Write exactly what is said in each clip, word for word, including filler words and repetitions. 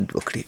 وکړي.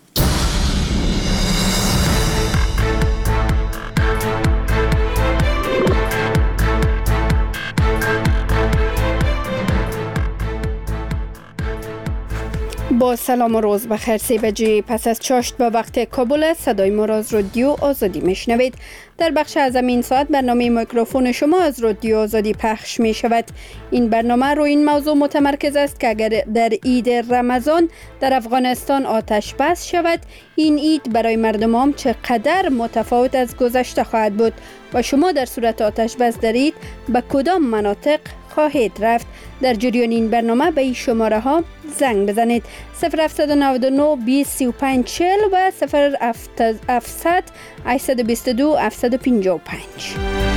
با سلام و روز بخیر. سه بجه پس از چاشت به وقت کابل است. صدای ما را از رادیو آزادی میشنوید. در بخش از این ساعت برنامه میکروفون شما از رادیو آزادی پخش می شود. این برنامه روی این موضوع متمرکز است که اگر در عید رمضان در افغانستان آتش بس شود، این عید برای مردم چقدر متفاوت از گذشته خواهد بود و شما در صورت آتش بس در عید به کدام مناطق خواهید رفت. در جریان این برنامه به این شماره ها زنگ بزنید: صفر هفت نه نه بیست سی و پنج چهل و صفر هفتصد هشتصد و بیست و دو هفتصد و پنجاه و پنج.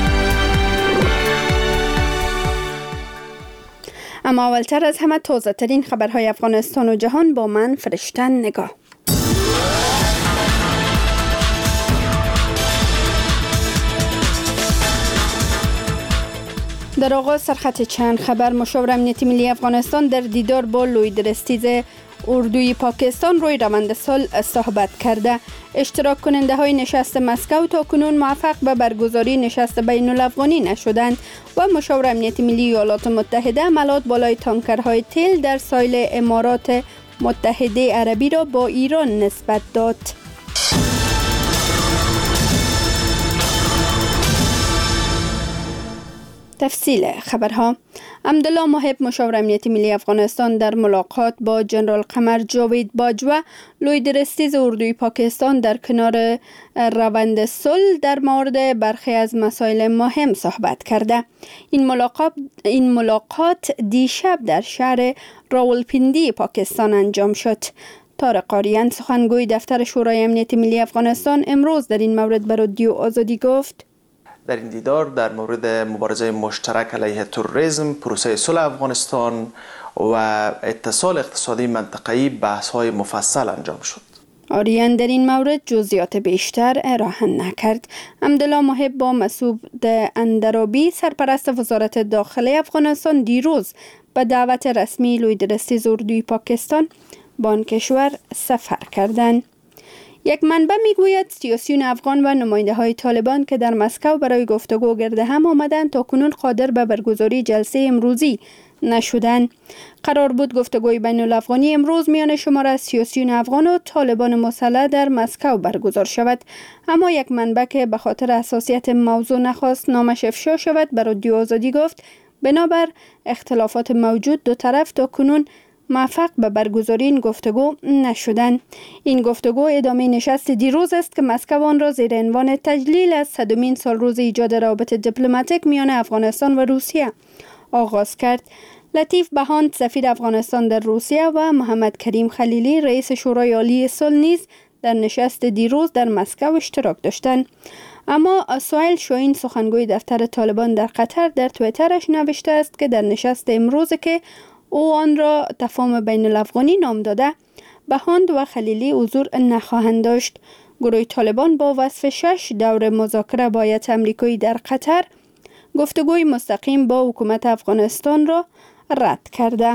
اما اولتر از همه تازه ترین خبرهای افغانستان و جهان با من فرشته نگاه. در آغاز سرخط چند خبر: مشاور امنیتی ملی افغانستان در دیدار با لوید رستیز اردوی پاکستان روی روند صلح صحبت کرده. اشتراک کننده های نشست مسکو تا کنون موفق به برگزاری نشست بین الافغانی نشدند و مشاور امنیتی ملی ایالات متحده عملات بالای تانکرهای تیل در ساحل امارات متحده عربی را با ایران نسبت داد. تفصیل خبرها: عبدالله محب مشاور امنیتی ملی افغانستان در ملاقات با جنرال قمر جاوید باجوه لوید رستیز اردوی پاکستان در کنار روند صلح در مورد برخی از مسائل مهم صحبت کرده. این ملاقات این ملاقات دیشب در شهر راولپیندی پاکستان انجام شد. طارق قاریان سخنگوی دفتر شورای امنیت ملی افغانستان امروز در این مورد به رادیو آزادی گفت: در این دیدار در مورد مبارزه مشترک علیه تروریسم، پروسه صلح افغانستان و اتصال اقتصادی منطقه‌ای بحث‌های مفصل انجام شد. آریان در این مورد جزئیات بیشتر ارائه نکرد. عبدالله محب با مسعود اندرابی سرپرست وزارت داخله افغانستان دیروز به دعوت رسمی لوید رستیز اردوی پاکستان به آن کشور سفر کردند. یک منبع میگوید سیاسیون افغان و نماینده های طالبان که در مسکو برای گفتگو گرد هم آمدند تا کنون قادر به برگزاری جلسه امروزی نشدند. قرار بود گفتگوی بین الافغانی امروز میان شماره از سیاسیون افغان و طالبان مسلح در مسکو برگزار شود، اما یک منبع که به خاطر حساسیت موضوع نخواست نامش افشا شود به رادیو آزادی گفت بنابر اختلافات موجود دو طرف تا کنون موفق به برگزاری این گفتگو نشدند. این گفتگو ادامه نشست دیروز است که مسکو آن را زیر عنوان تجلیل از صدمین سالروز ایجاد روابط دیپلماتیک میان افغانستان و روسیه آغاز کرد. لطیف بهاند سفیر افغانستان در روسیه و محمد کریم خلیلی رئیس شورای عالی صلح نیز در نشست دیروز در مسکو اشتراک داشتند. اما سهیل شاهین سخنگوی دفتر طالبان در قطر در توییترش نوشته است که در نشست امروز که او آن را تفاهم بین الافغانی نام داده، بهاند و خلیلی حضور نخواهند داشت. گروه طالبان با وصف شش دور مذاکره با هیئت آمریکایی در قطر گفتگوی مستقیم با حکومت افغانستان را رد کرده.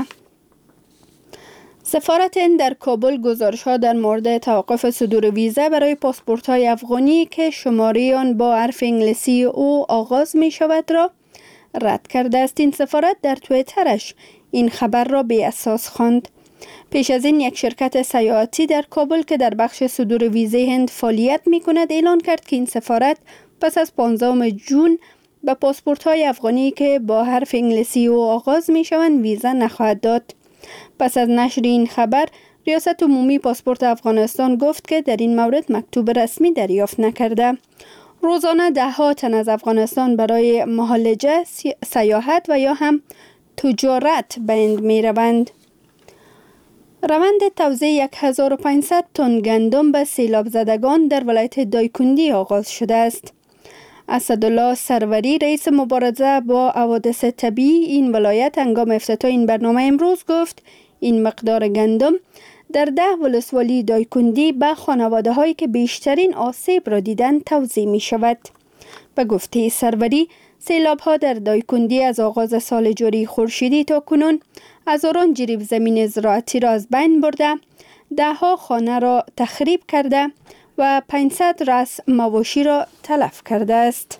سفارت هند در کابل گزارش‌ها در مورد توقف صدور ویزا برای پاسپورت‌های افغانی که شماره آن با حرف انگلیسی او آغاز می شود را رد کرده است. این سفارت در توییترش این خبر را بی اساس خواند. پیش از این یک شرکت سیاحتی در کابل که در بخش صدور ویزه هند فعالیت می کند اعلان کرد که این سفارت پس از پانزدهم ژوئن به پاسپورت‌های افغانی که با حرف انگلیسی او آغاز می شوند ویزا نخواهد داد. پس از نشر این خبر ریاست عمومی پاسپورت افغانستان گفت که در این مورد مکتوب رسمی دریافت نکرده. روزانه ده ها تن از افغانستان برای معالجه، سیاحت و یا هم تجارت به هند می روند. روند توزیع هزار و پانصد تن گندم به سیلاب زدگان در ولایت دایکندی آغاز شده است. اسدالله سروری رئیس مبارزه با حوادث طبیعی این ولایت هنگام افتتاح این برنامه امروز گفت این مقدار گندم در ده ولسوالی دایکندی به خانواده هایی که بیشترین آسیب را دیدند توزیع می شود. به گفته سروری سیلاب ها در دایکندی از آغاز سال جاری خورشیدی تا کنون هزاران جریب زمین زراعتی را از بین برده، دهها خانه را تخریب کرده و پانصد رأس مواشی را تلف کرده است.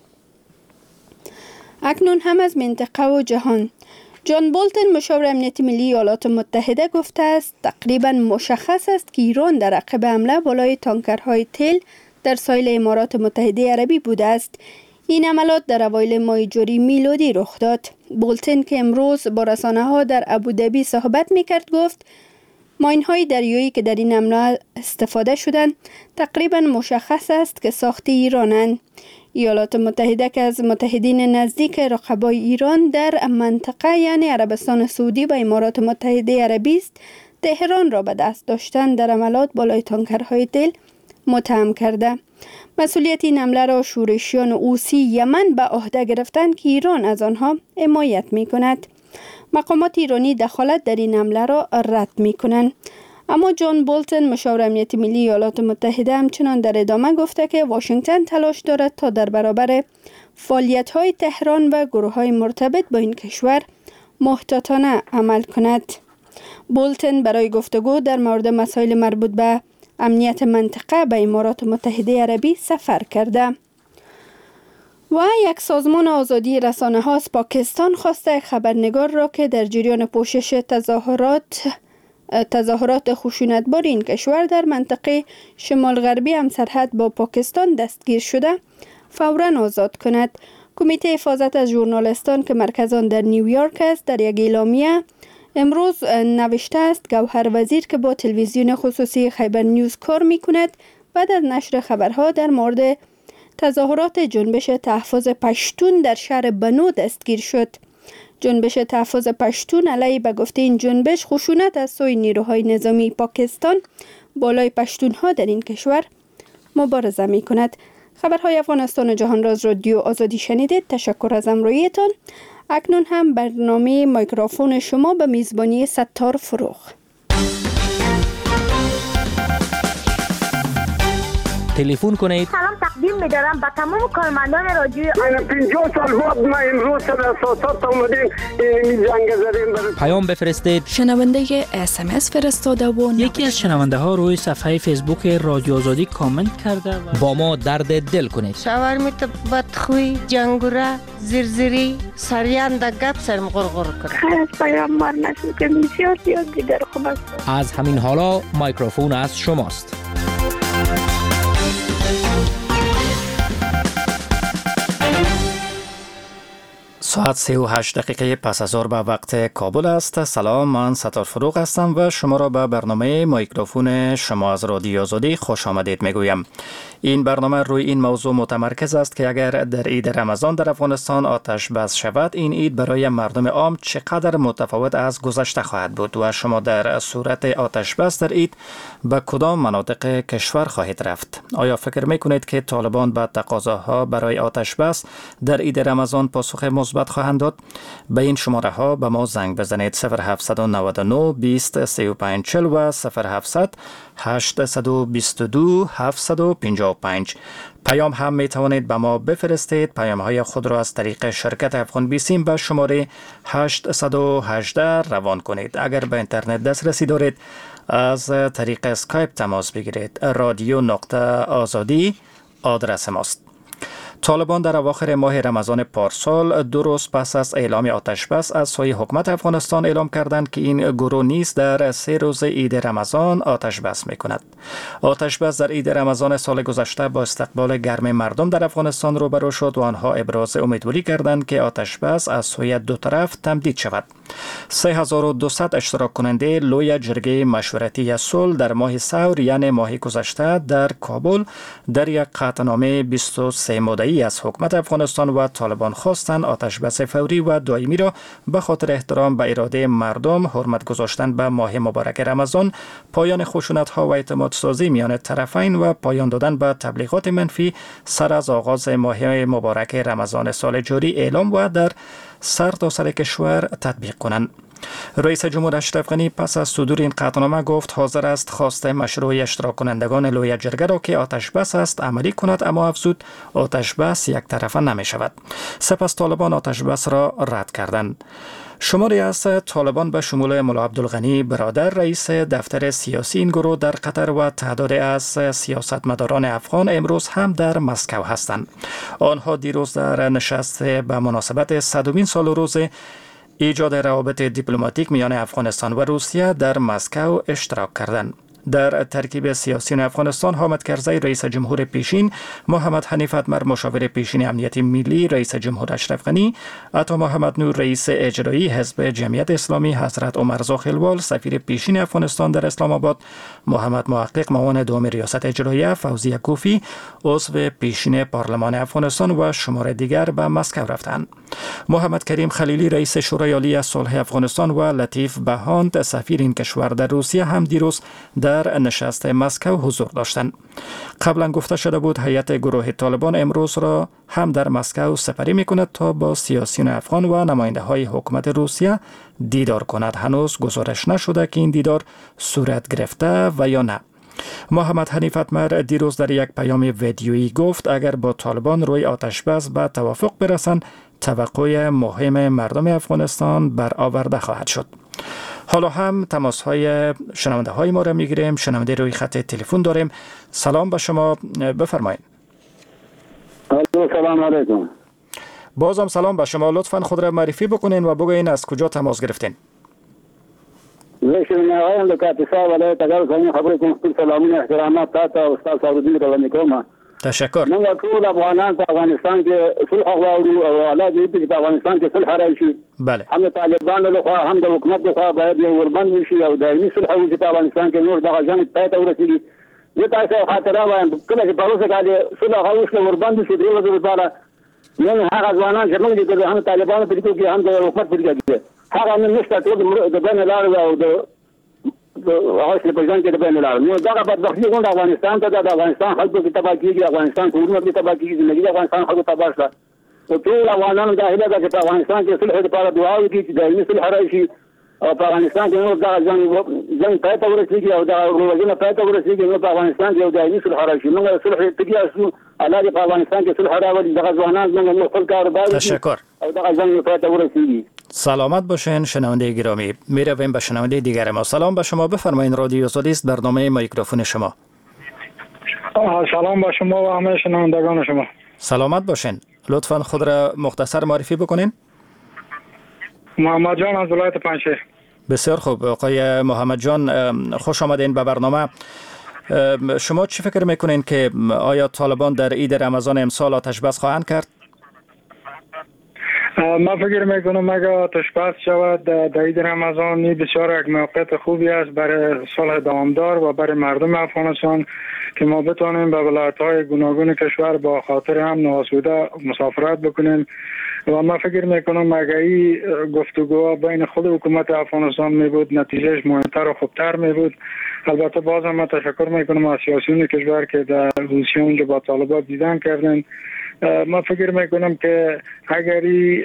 اکنون هم از منطقه و جهان. جان بولتن مشاور امنیت ملی ایالات متحده گفته است تقریبا مشخص است که ایران در عقب حمله بالای تانکرهای تیل در ساحل امارات متحده عربی بوده است. این عملات در اوایل ماه جاری میلادی رخ داد. بولتن که امروز با رسانه‌ها در ابوظبی صحبت می‌کرد گفت ماین‌های دریایی که در این حمله استفاده شدند تقریبا مشخص است که ساخت ایرانند. ایالات متحده که از متحدین نزدیک رقبای ایران در منطقه یعنی عربستان سعودی و امارات متحده عربی است، تهران را به دست داشتن در عملات بالای تانکرهای تیل متهم کرده. مسئولیت این حمله را شورشیان حوثی یمن به عهده گرفتند که ایران از آنها حمایت می کند. مقامات ایرانی دخالت در این حمله را رد می کنند. اما جان بولتن مشاور امنیت ملی ایالات متحده همچنان در ادامه گفته که واشنگتن تلاش دارد تا در برابر فعالیت‌های تهران و گروه‌های مرتبط با این کشور محتاطانه عمل کند. بولتن برای گفتگو در مورد مسائل مربوط به امنیت منطقه به امارات متحده عربی سفر کرده. و یک سازمان آزادی رسانه ها از پاکستان خواسته خبرنگار را که در جریان پوشش تظاهرات تظاهرات خشونتبار این کشور در منطقه شمال غربی همسرحد با پاکستان دستگیر شده فوراً آزاد کند. کمیته حفاظت از ژورنالیستان که مرکز آن در نیویورک است در یک اعلامیه امروز نوشته است گوهر وزیر که با تلویزیون خصوصی خیبر نیوز کار می کند بعد از نشر خبرها در مورد تظاهرات جنبش تحفظ پشتون در شهر بنو دستگیر شد. جنبش تحفظ پشتون علیه به گفته این جنبش خشونت از سوی نیروهای نظامی پاکستان بالای پشتونها در این کشور مبارزه می کند. خبرهای افغانستان و جهان را از رادیو آزادی شنیدید. تشکر از همراهیتان. اکنون هم برنامه میکروفون شما به میزبانی ستار فروغ. تلفن کنید. سلام تقدیم می‌دارم به تمام کارمندان رادیو. من پنجاه سال بعد ما امروز در اساسات اومدیم این جنگ زدیم. پیام بفرستید. شنونده اس ام اس فرستاده و یکی از شنونده ها روی صفحه فیسبوک رادیو آزادی کامنت کرده و با ما درد دل کنید. شاورمیت بدخوی، جنگوره، زرزری، سریان در گپ سرم غرغر کنه. خیلی از پیامبر نشد که بسیار زیاد دیگر خوب است. از همین حالا میکروفون از شماست. ساعت سه و هشت دقیقه پس از ظهر به وقت کابل است. سلام، من ستار فروغ هستم و شما را به برنامه میکروفون شما از رادیو آزادی خوش آمدید میگویم. این برنامه روی این موضوع متمرکز است که اگر در عید رمضان در افغانستان آتش بس شود، این عید برای مردم عام چقدر متفاوت از گذشته خواهد بود و شما در صورت آتش بس در عید به کدام مناطق کشور خواهید رفت؟ آیا فکر میکنید که طالبان به تقاضاها برای آتش بس در عید رمضان پاسخ مثبت خواهند داد؟ به این شماره ها به ما زنگ بزنید صفر هفت نه نه بیست سی و پنج چهل و صفر هفت هشت دو دو هفت پنج پنج. پیام هم می توانید به ما بفرستید. پیام های خود را از طریق شرکت افغان بیسیم به شماره هشت یک هشت روان کنید. اگر به اینترنت دسترسی دارید از طریق اسکایپ تماس بگیرید. رادیو نقطه آزادی آدرس ماست. طالبان در اواخر ماه رمضان پارسال دو روز پس از اعلام آتش بس از سوی حکومت افغانستان اعلام کردند که این گروه نیز در سه روز عید رمضان آتش بس می‌کند. آتش بس در عید رمضان سال گذشته با استقبال گرم مردم در افغانستان روبرو شد و آنها ابراز امیدواری کردند که آتش بس از سوی دو طرف تمدید شود. سه هزار و دویست اشتراک کننده لوی جرگه مشورتی صلح در ماه سور یعنی ماه گذشته در کابل در یک قطعنامه بیست و سه ماده‌ای از حکومت افغانستان و طالبان خواستند آتش بس فوری و دائمی را به خاطر احترام به اراده مردم، حرمت گذاشتن به ماه مبارک رمضان، پایان خشونت‌ها و اعتماد سازی میان طرفین و پایان دادن به تبلیغات منفی سر از آغاز ماه مبارک رمضان سال جاری اعلام و در سر تا سر کشور تطبیق کنند. رئیس جمهور اشرف غنی پس از صدور این قطعنامه گفت حاضر است خواست مشروع اشتراک کنندگان لوی جرگه را که آتش بس است عملی کند، اما افزود آتش بس یک طرفه نمی شود. سپس طالبان آتش بس را رد کردند. شماری از طالبان به شمول ملا عبدالغنی برادر رئیس دفتر سیاسی این گروه در قطر و تعدادی از سیاستمداران افغان امروز هم در مسکو هستند. آنها دیروز در نشست به مناسبت صدمین سال روز ایجاد روابط دیپلماتیک میان افغانستان و روسیه در مسکو اشتراک کردند. در ترکیب سیاسی افغانستان حامد کرزی رئیس جمهور پیشین، محمد حنیف اتمر مشاور پیشین امنیت ملی رئیس جمهور اشرف غنی، عطا محمد نور رئیس اجرایی حزب جمعیت اسلامی، حضرت عمر زاخیلوال سفیر پیشین افغانستان در اسلام آباد، محمد محقق معاون دوم ریاست اجراییه، فوزیه کوفی عضو پیشین پارلمان افغانستان و شمار دیگر به مسکو رفتند. محمد کریم خلیلی رئیس شورای عالی صلح افغانستان و لطیف بهاند سفیر این کشور در روسیه هم دیروز در نشست مسکو حضور داشتند. قبلا گفته شده بود هیئت گروه طالبان امروز را هم در مسکو سپری می کند تا با سیاسیون افغان و نماینده های حکومت روسیه دیدار کند. هنوز گزارش نشده که این دیدار صورت گرفته و یا نه. محمد حنیف اتمر دیروز در یک پیام ویدیویی گفت اگر با طالبان روی آتش بس به توافق برسند توقع مهم مردم افغانستان برآورده خواهد شد. حالا هم تماس های شنونده های ما را میگیریم. شنونده روی خط تلفن داریم. سلام به شما، بفرمایید. سلام علیکم. بازم سلام به شما. لطفا خود را معرفی بکنین و بگوین از کجا تماس گرفتین. زشون آقایان لکاتیسا ولی تگر کنیم خبری کنیم. سلامون احترامات تا استاد سعودی را میکنم. تشکر. من ټول افغانان په افغانستان کې صلح غواړو او الله دې چې په افغانستان کې صلح راشي. بله. هم طالبان له خوا هم د حکومت له خوا باید یو وربند شي او دایمي صلح وشي په افغانستان کې نور دغه جنګ پای ته ورسیږي. زه تاسو خاطر وایم کله چې په اوسه کې صلح غوښتل وربند شي د وزیر لپاره نن هغه ځوانان چې موږ دې هم طالبان په دې کې هم د حکومت په دې کې هغه نن نشته ټول د بین لار او د هغه چې په ځان کې د بین لار نو دا په داخلي غونډه افغانستان ته د افغانستان خلکو کې تباہ کیږي، افغانستان کورونه کې تباہ کیږي، زندگی د افغانستان خلکو تباہ شته. او ټول افغانانو د هیله ده چې په افغانستان کې صلح لپاره دعا وکړي چې دایمي صلح راشي او په افغانستان کې نور دا ځان ځان پای ته ورسیږي او دا وروځنه پای ته ورسیږي نو په افغانستان کې یو دایمي صلح راشي. موږ صلح تګي اسو الله دې په افغانستان کې صلح راولي. دغه ځوانان موږ خپل کار باید تشکر. او دغه ځان پای ته ورسیږي. سلامت باشین شنونده گرامی. می رویم به شنونده دیگر ما. سلام به شما، بفرمایید. رادیو آزادی است، برنامه میکروفون شما. سلام به شما و همه شنوندگان شما. سلامت باشین. لطفا خود را مختصر معرفی بکنین. محمد جان از ولایت پنجشیر. بسیار خوب آقای محمد جان، خوش آمدین به برنامه. شما چی فکر میکنین که آیا طالبان در عید رمضان امسال آتش بس خواهند کرد؟ ما فکر میکنم اگر آتش بس شود در عید رمضان بسیار یک موقعیت خوبی است برای صلح دوامدار و برای مردم افغانستان که ما بتوانیم به ولایت‌های گوناگون کشور با خاطر امن و آسوده مسافرت بکنیم. و ما فکر میکنم اگر این گفتگوها بین خود حکومت افغانستان می بود نتیجهش مهمتر و خوبتر می بود. البته بازم ما تشکر میکنم از سیاسیون کشور که در روسیه اونجا با طالبان دیدن کردن. ما فکر میکنم که اگر این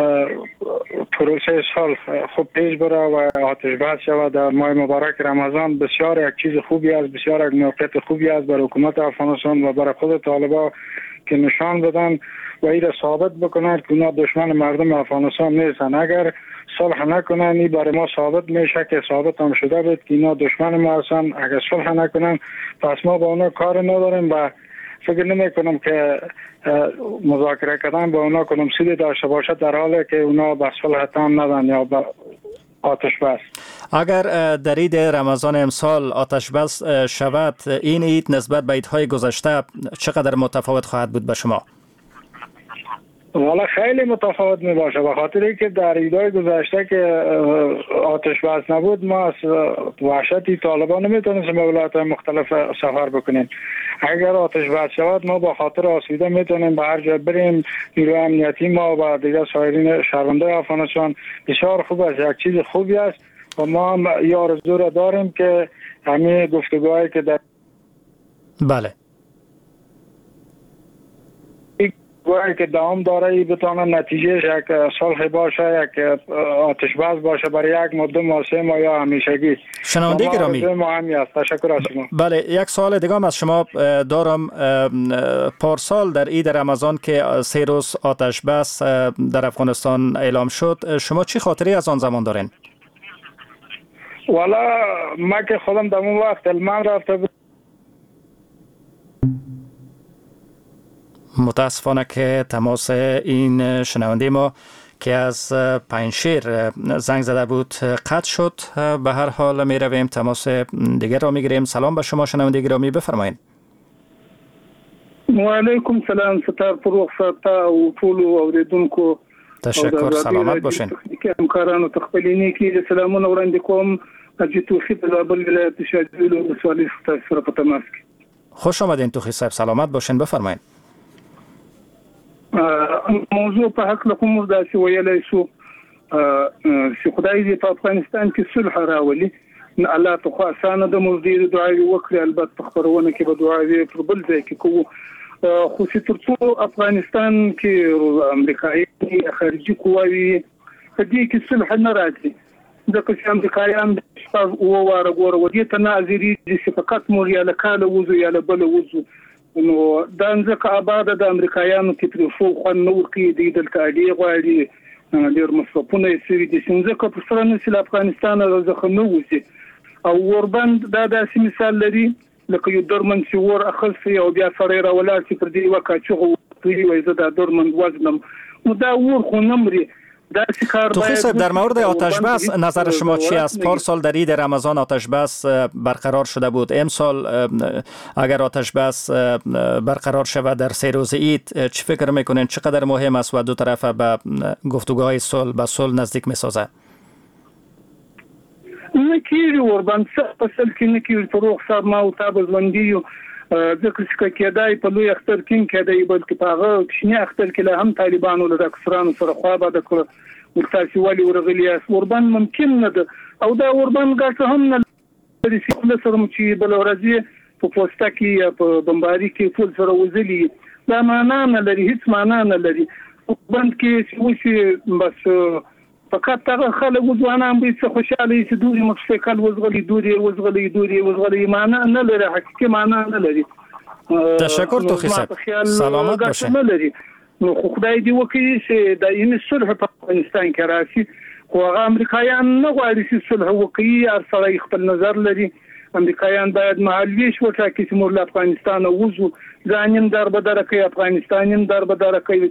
پروسه صلح خوب پیش بره و آتش بس شود در ماه مبارک رمضان بسیار یک چیز خوبی است، بسیار یک موقعیت خوبی است برای حکومت افغانستان و برای خود طالبان که نشان بدن و این را ثابت بکنند که اونا دشمن مردم افغانستان نیستن. اگر صلح نکنن این برای ما ثابت میشه که ثابت هم شده بود که اینا دشمن ما هستن. اگر صلح نکنن پس ما با اونا کار نداریم و فکر نمی کنم که مذاکره کردن با اونا کنم سودی داشته باشد در حالی که اونا به صلح تام ندن یا به آتش بس. اگر در عید رمضان امسال آتش بس شود این عید نسبت به عیدهای گذشته چقدر متفاوت خواهد بود به شما؟ والا خیلی متفاوت می باشه به خاطر اینکه در عیدهای گذشته که آتش بس نبود ما از وحشت طالبان نمیتونستیم به ولایت‌های مختلف سفر بکنیم. اگر آتش بس شود ما با خاطر آسوده میتونیم به هر جا بریم. نیروی امنیتی ما و دیگر سایرین شهرونده افغانستان بسیار خوب است، یک چیز خوبی است و ما هم این آرزو را داریم که همین گفتگوهایی که در بله باید که دوام داره بتونه نتیجهش یک صلح باشه، یک آتش بس باشه برای یک مدت ماه سه ماه یا همیشگی. شنونده گرامی مهمی است. تشکر از شما. بله، یک سوال دیگه هم از شما دارم. پارسال در عید رمضان که سه روز آتش بس در افغانستان اعلام شد، شما چی خاطری از آن زمان دارین؟ والا ما که خودم در اون وقت علمان رفته بود. متاسفانه که تماس این شنونده ما که از پنجشیر زنگ زده بود قطع شد. به هر حال می رویم تماس دیگر را می گیریم. سلام به شما شنونده گرامی، بفرمایید. و علیکم سلام. ستار فروغ ستا و طول اوریدونکو. تشکر، سلامت باشین. همکارانو تخپلینی کې سلامونه وړاندې کوم. اجي توفیق بابل ولایت شاجوی له مسؤلیت سره په تماس کې. خوش آمدین توفیق صاحب، سلامت باشین، بفرمایید. موضوع په حق له کوم داسې ویلای شو چې خدای دې په افغانستان کې صلح راولي. الله ته خو اسانه د مزدي دعای وکړي، البته خبرونه کې به دعای پر بل ځای کې کوو. خو چې ترڅو افغانستان کې امریکایي خارجي قواوي په دې کې صلح نه راځي، ځکه چې امریکایان او واره ګوره ودی ته ناظری چې فقط مو یا لکاله وزو یا بل وزو، نو دا ځکه آباد د امریکایانو کې تر فوق خو نور کې د دلته دی غواړي ډیر مصرفونه یې سوي دي، څنګه په سره نه افغانستان راځخه نو وځي. او وربند دا داسې مثال لري لکه یو درمن چې ور اخلسي او بیا سره راولار چې پر دې وکا چې وي وي زه دا درمن وزنم، نو دا ور خو نمري. توخی صاحب، در مورد آتش بس نظر شما چی است؟ پارسال در عید رمضان آتش بس برقرار شده بود، امسال اگر آتش بس برقرار شود در سه روز عید، چی فکر میکنین چقدر مهم است و دو طرف به گفتگوهای صلح به صلح نزدیک میسازه؟ نکیری وربند سپسل که نکیری فروغ صاحب ما و تابز وندیو ذکر چې کېدای په لوی اختر کې کېدای بلکې په هغه کښنی اختر کې له هم طالبانو له اکثرانو سره خوا به د ورتاسي والی ورغلی اس وربند ممکن نه ده، او دا وربند ګټه هم نه لري چې سره چې بل ورځي په پوسټه کې یا په بمباري کې ټول سره وزلي، دا معنا نه لري، هیڅ معنا نه لري. وربند کې چې وشي بس فقط هغه خلک ځوانان به څه خوشاله چې دوی مخکې وزغلي دوی وزغلي دوی وزغلي معنا نه لري، حقیقي معنا نه لري. تشکر توخی صاحب، سلامت باشین. نو خدای دې وکړي چې د این صلح په افغانستان کې راشي، خو هغه امریکایان نه غواړي چې صلح وکړي، هر سړی خپل نظر لري. امریکایان باید محلویش وټاکي چې موږ له افغانستان ووځو، ځانیم در به در کوي، افغانستانیم در به در کوي.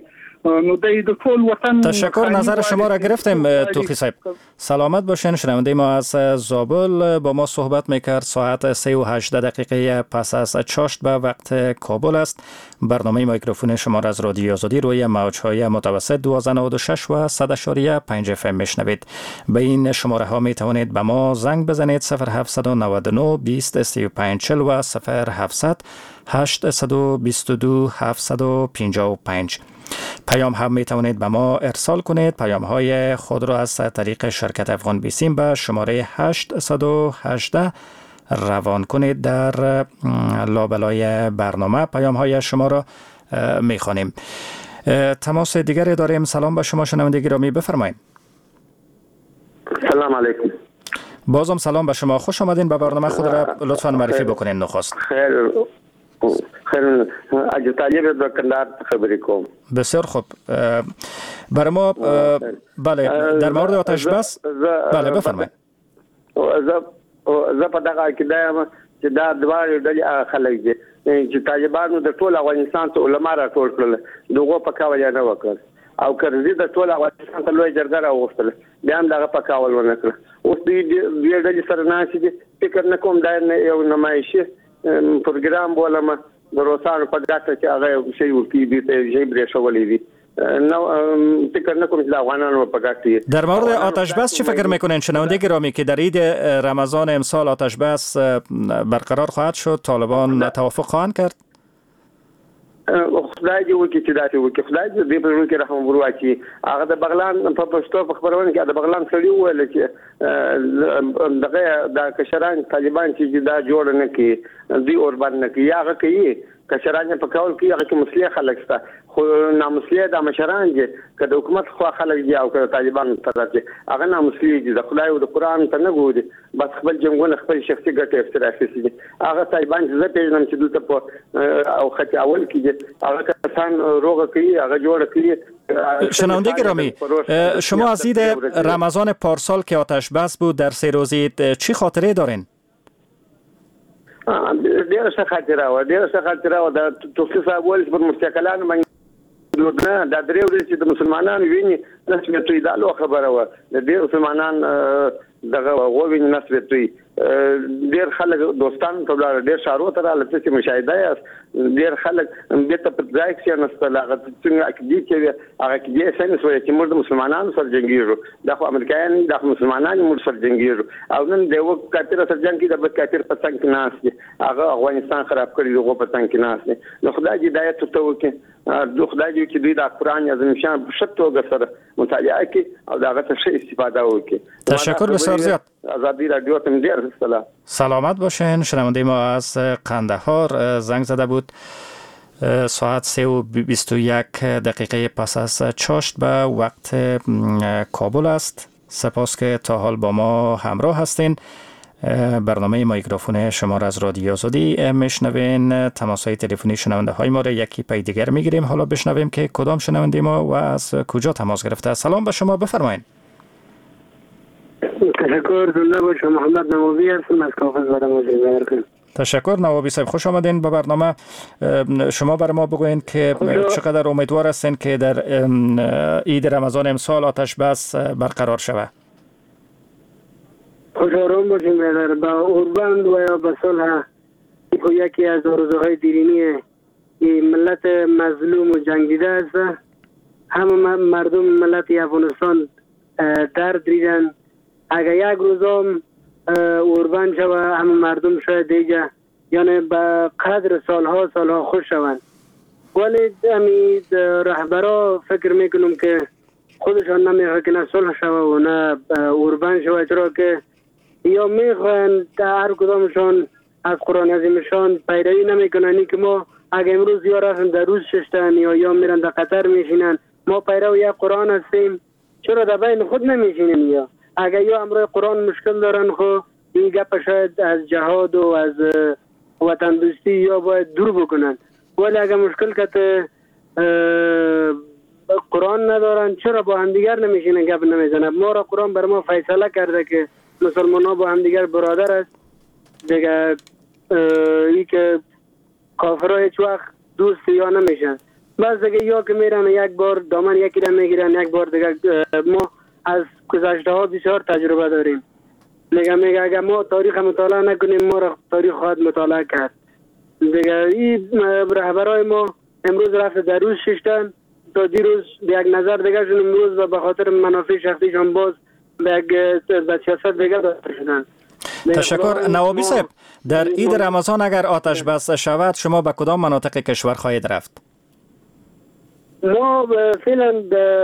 تشکر، نظر شما را گرفتیم توخی صاحب، سلامت باشین. شنونده ما از زابل با ما صحبت میکرد. ساعت سه و هجده دقیقه پس از چاشت به وقت کابل است. برنامه میکروفون شما را از رادیو آزادی روی موجهای متوسط دوازده نود و شش و صد اشاریه پنج اف ام میشنوید. به این شماره ها می توانید به ما زنگ بزنید صفر هفت نه نه بیست سی و پنج چهل و صفر هفت هشت دو دو هفت پنج پنج. پیام هم می توانید به ما ارسال کنید. پیام های خود را از طریق شرکت افغان بیسیم به شماره هشت یک هشت روان کنید. در لابلای برنامه پیام های شما را می خوانیم. تماس دیگری داریم. سلام به شما شنونده گرامی، بفرمایید. سلام علیکم. بازم سلام به شما، خوش آمدین. به برنامه خود را لطفاً معرفی بکنین نخست. خیر خیر، اجازه طالب به کندهار خبری کوم. بسیار خوب. برای ما بله در مورد آتش بس بله بفرمایید. زه زه په دغه کې دا چې دا دوه ډلې خلک دي چې طالبانو د ټول افغانستان ته علما راټول کړل، دغه په کاوه نه وکړ او کرزي د ټول افغانستان ته لوی جرګه راوستل، بیا هم دغه په کاول ونه کړ. اوس دې دې ډلې سره ناشې دي، فکر نه کوم دا یو نمایشي پروګرام بولم د روسانو په ګټه چې هغه شی ورکی دي ته یې برې شولې دي. نو فکر نه کوم چې افغانانو په ګټه. در مورد آتش بس چه فکر میکنین شنونده گرامی که در عید رمضان امسال آتش بس برقرار خواهد شد؟ طالبان توافق خواهند کرد؟ خدای دې وکړي چې دا ته وکړي، خدای دې په ژوند کې رحم وکړي. هغه د بغلان په پښتو په خبرونه کې د بغلان سړي وویل چې دغه د کشران طالبان چې دا جوړ نه کړي، دوی اور باندې نه کوي، هغه کوي کشران په کول کې هغه کې مسلې خلک ستا خو نامسلې د مشران دي که د حکومت خو خلک دي او که طالبان طرف دي هغه نامسلې دي د خدای او د قران ته نه ګوري بس خپل جنگونه خپل شخصي ګټه افتراخي دي هغه طالبان چې پیژنم چې دلته په او خط اول کې دي هغه کسان روغه کوي هغه جوړ کوي. شنونده گرامی، شما از عید رمضان پارسال که آتش بس بود در سه روزید چی خاطره دارین؟ ډیر څه خاطره و ډیر څه خاطره و د توفیق صاحب ول پر مستقلان باندې نه د درې ورځې چې د مسلمانانو ویني نسبت توي د لو خبره و د ډیر مسلمانان دغه غوښوي نسبت توي ډیر خلک دوستان ته بل ډیر شارو ته راځي چې مشاهده یې ډیر خلک بیت په ځای کې نستل هغه څنګه اکیدي چې هغه کې سنس وایي چې موږ مسلمانانو سره جنگیږو د امریکایان د مسلمانانو موږ سره جنگیږو او نن د یو کافر سره جنگ کې د بل کافر په څنګ کې ناس دي هغه افغانستان خراب کړی دی په څنګ کې ناس دي نو خدای دې هدایت ته وکړي د خدای دې چې دوی د قرآن عظیم شان په شتو سره مطالعه کوي او دا غته ښه استفاده وکړي. تشکر بسیار زیاد. آزادی رادیو تم دیر سلام. سلامت باشین. شنونده ما از قندهار زنگ زده بود ساعت سه و بیست و یک دقیقه پس از چاشت به وقت کابل است. سپاس که تا حال با ما همراه هستین. برنامه مایکروفون شما را از رادیو آزادی میشنوین. تماس‌های تلفنی شنونده های ما را یکی پای دیگر میگیریم. حالا بشنویم که کدام شنونده ما و از کجا تماس گرفته. سلام به شما، بفرمایید. تشکر زنده باشم. محمد نوابی هستم از کافز برام. تشکر نوابی صاحب، خوش آمدین به برنامه. شما برای ما بگوین که چقدر امیدوار هستین که در عید رمضان امسال آتش بس برقرار شود. خوش آرام باشیم برادر. با اوربند و یا به صلح یکی از آرزوهای دیرینی ملت مظلوم و جنگیده است. همه مردم ملت افغانستان درد دیدن. اگر یک روزم اوربند شود همه مردم شاید دیگه یعنی به قدر سالها سالها خوش شوند. ولی امید رهبرا فکر میکنم که خودشان نمیخواه که نه صلح شود و نه اوربند شود، چرا که یا میخواهند هر کدامشان از قرآن عظیمشان پیروی نمیکنن که ما اگر امروز یا رفتن در روز ششتن یا یا میرن در قطر میشینن ما پیرو یک قرآن هستیم، چرا در بین خود نمیشینیم؟ یا اگر یا امروز قرآن مشکل دارن خو این گپ شاید از جهاد و از وطن دوستی یا باید دور بکنن، ولی اگر مشکل که قرآن ندارن چرا با هم دیگر نمیشینن گپ نمیزنن؟ ما را قرآن بر ما فیصله کرده که مسلمان ها با هم دیگر برادر است دیگه، ای که کافر ها هیچ وقت دوست یا نمیشن. بس دیگه یا که میرن یک بار دامن یکی را میگیرن یک بار دیگه. ما از گذشته ها بسیار تجربه داریم. میگه میگه اگر ما تاریخ مطالعه نکنیم ما را تاریخ خواهد مطالعه کرد دیگه. این رهبرای ما امروز رفت در روز ششتن تا دیروز به یک نظر دیگه شون امروز و به خاطر منافع شخصیشان باز به سیاست دیگه داشته شدن. تشکر نوابی صاحب. در عید رمضان اگر آتش بس شود شما به کدام مناطق کشور خواهید رفت؟ ما فعلا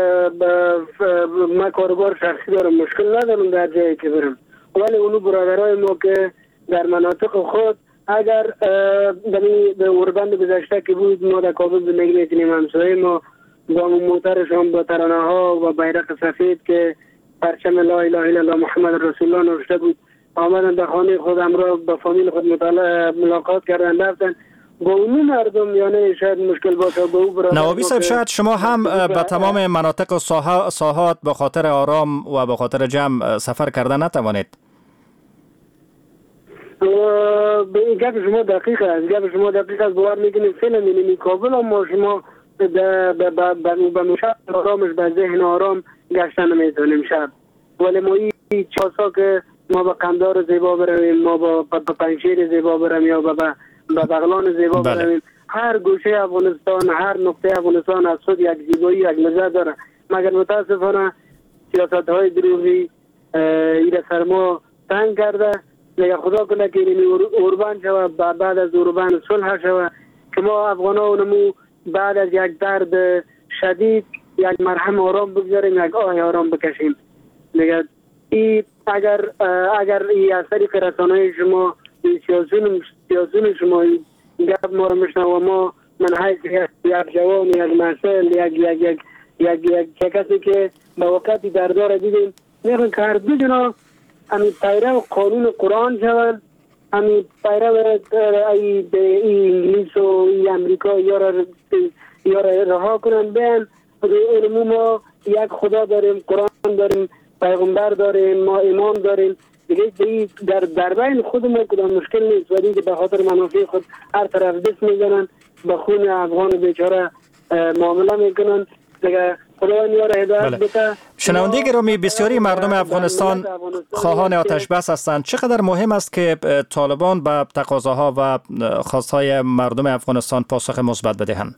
ما کاربار شخصی دارم، مشکل ندارم در جایی که برم، ولی اونو برادرای ما که در مناطق خود اگر به اوربند گذشته که بود ما در کابل زندگی میتونیم همسایه ما با موترشان با ترانه ها و بیرق سفید که پرچم لا اله الا الله محمد رسول الله نوشته بود آمدن در خانه خود امروز با فامیل خود ملاقات کردن رفتن با اون مردم، یعنی شاید مشکل باشه با او برادر. نوابی صاحب شاید شما هم به تمام مناطق و ساحات به خاطر آرام و به خاطر جمع سفر کردن نتوانید. به گپ شما دقیق است، گپ شما دقیق است. باور میکنید فعلا می‌بینی کابل ما شما به مشاب آرامش به ذهن آرام گشتن نمیتونیم شب، ولی ما این چاسا که ما با قندار زیبا برویم، ما با پنجشیر زیبا برویم یا با با بغلان زیبا بله. برویم، هر گوشه افغانستان هر نقطه افغانستان از خود یک زیبایی یک لذت داره، مگر متاسفانه سیاست های دروغی این سر ما تنگ کرده. میگه خدا کنه که این اوربان شود بعد از اوربان صلح شود که ما افغان ها نمو بعد از یک درد شدید یک مرهم آرام بگذاریم، یک آه آرام بکشیم. میگه این اگر اگر این از طریق رسانه شما سیاسون سیاسون شما گپ ما رو میشنوه و ما من حیث یک جوان یک مسئول یک یک یک یک یک کسی که با وقتی دردار دیدیم میخوان که هر دو جنا امی پیرو قانون قرآن شوند، امی پیرو ای انگلیس و ای امریکا یا را یا را رها کنن بیان. ما یک خدا داریم، قرآن داریم، پیغمبر داریم، ما ایمان داریم دیگه. در در بین خود ما کدام مشکل نیست، ولی که به خاطر منافع خود هر طرف دست میزنن، به خون افغان بیچاره معامله میکنن دیگه. خداوند یار هدایت بده. شنونده گرامی، بسیاری مردم افغانستان خواهان آتش بس هستند. چقدر مهم است که طالبان به تقاضاها و خواستهای مردم افغانستان پاسخ مثبت بدهند؟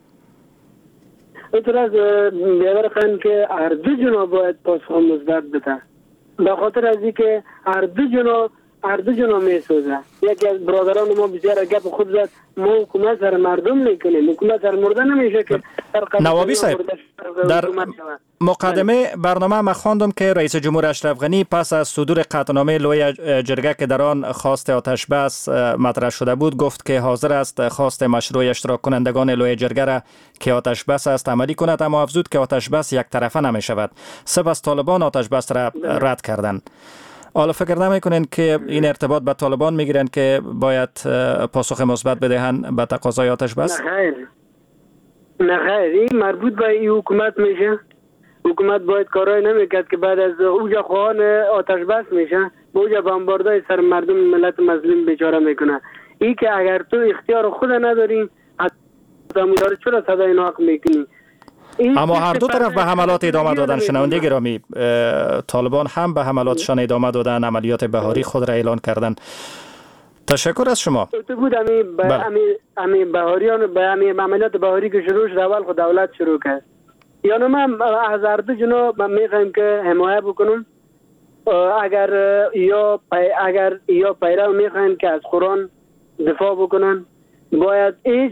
اینطور از بیادر خواهیم که هر دو جنا باید پاسخ مثبت بده، به خاطر از اینکه هر دو جنا هر دو جنا میسوزه. یکی از برادران ما بسیار گپ خود زد، ما حکومت سر مردم میکنیم، حکومت سر مرده نمیشه که نوابی صاحب، در مقدمه برنامه ما خواندم که رئیس جمهور اشرف غنی پس از صدور قطعنامه لوی جرگه که در آن خواست آتش بس مطرح شده بود گفت که حاضر است خواست مشروع اشتراک کنندگان لوی جرگه را که آتش بس است عملی کند، اما افزود که آتش بس یک طرفه نمی شود. سپس طالبان آتش بس را رد کردند. حالا فکر نمی‌کنین که این ارتباط با طالبان میگیرن که باید پاسخ مثبت بدهند به تقاضای آتش بس؟ نه خیر، نه خیر، این مربوط به این حکومت میشه. حکومت باید کارای نمیکرد که بعد از اوجا خواهان آتش بس میشه، به اوجا بمباردای سر مردم ملت مظلوم بیچاره میکنه. این که اگر تو اختیار خود نداری حتی چرا صدای ناق میکنی؟ اما هر دو طرف به حملات ادامه دادن. شنونده گرامی، طالبان هم به حملاتشان ادامه دادن، عملیات بهاری خود را اعلان کردن. تشکر از شما. تو بود امی امی امی بهاریان به امی عملیات بهاری که شروع شد اول خود دولت شروع کرد. یعنی من از هر دو جناب میخوایم که حمایت بکنم. اگر یا اگر یا پیرو میخواین که از قرآن دفاع بکنن، باید ایش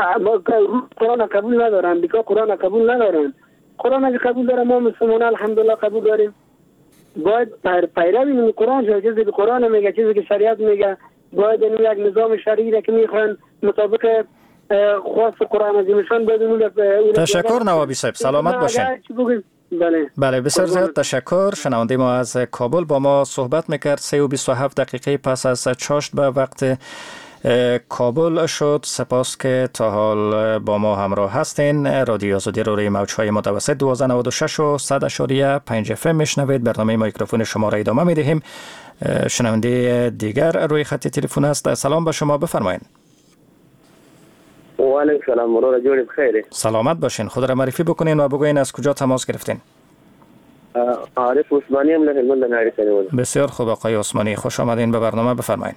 قرآن قبول ندارن، بیکا قرآن قبول ندارن. قرآن اگه قبول داره ما مسلمان الحمدلله قبول داریم. باید پیروی قرآن شد، چیزی که قرآن میگه، چیزی که شریعت میگه، باید این یک نظام شرعی را که میخوان مطابق خواست قرآن عظیمشان بدون. تشکر نوابی صاحب، سلامت باشین. بله بله بسیار زیاد تشکر. شنونده ما از کابل با ما صحبت میکرد. سه و بیست و هفت دقیقه پس از چاشت به وقت کابل شد. سپاس که تا حال با ما همراه هستین. رادیو آزادی رو روی موج‌های متوسط دوازده نود و شش و صد اشاریه پنج اف ام میشنوید. برنامه میکروفون شما را ادامه میدهیم. شنونده دیگر روی خط تلفن است. سلام به شما، بفرمایید. و علیکم سلام، مرور جوری بخیر. سلامت باشین. خود را معرفی بکنین و بگوین از کجا تماس گرفتین. عارف عثمانی ام له هلمند نهاری کنیم. بسیار خوب آقای عثمانی، خوش آمدین به برنامه، بفرمایید.